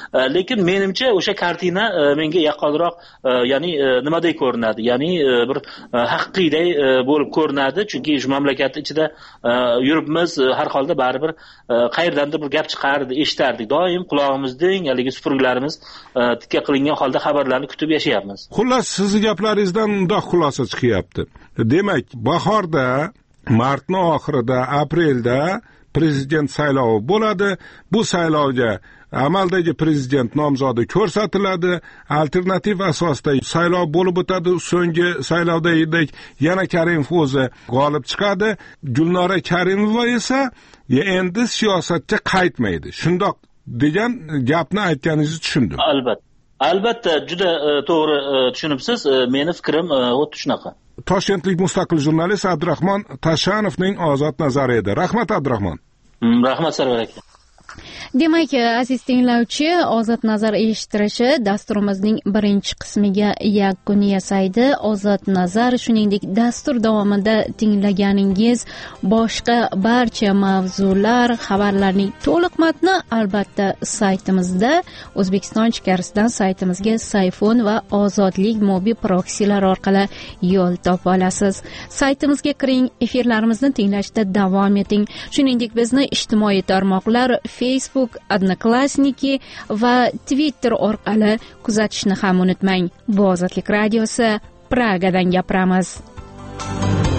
lekin menimcha o'sha kartina menga yaqqolroq ya'ni nimaday ko'rinadi, ya'ni bir haqiqiyday bo'lib ko'rinadi, chunki shu mamlakat ichida yuribmiz, har holda baribir qayerdandir bir gap chiqardi, eshitardik, doim qulog'imizning haligi supurgilarimiz tikka qilingan holda xabarlarni kutib yashayapmiz. Xullas, sizni gaplaringizdan bundoq xulosa chiqyapti. Demak, bahorda, martning oxirida, aprelda prezident saylovi bo'ladi. Bu saylovga amaldagi prezident nomzodi ko'rsatiladi, alternativ asosda saylov bo'lib o'tadi. So'nggi saylovdagidek yana Karimov o'zi g'olib chiqadi. Gulnora Karimova esa endi siyosatga qaytmaydi. Shundoq degan gapni aytganingizni tushundim. Albatta, juda to'g'ri tushunibsiz. Meni fikrim xuddi shunaqa. Toshkentlik mustaqil jurnalist Abdurahmon Tashanovning ozod nazari edi. Rahmat Abdurahmon. Rahmat Sarvar aka. Demak, aziz tinglovchi, ozod nazar eshittirishi dasturimizning birinchi qismiga yakun yasaydi. Ozod nazar, shuningdek dastur davomida tinglaganingiz boshqa barcha mavzular, xabarlarning to'liq matni albatta saytimizda, O'zbekiston ichkarisidan saytimizga Sayfon va Ozodlik mobil proksilar orqali yo'l topa olasiz. Saytimizga kiring, efirlarimizni tinglashda davom eting. Shuningdek, bizni ijtimoiy tarmoqlar Facebook, Odnoklassniki va Twitter orqali kuzatishni ham unutmang. Bu Ozodlik radiosi, Pragadan gapiramiz.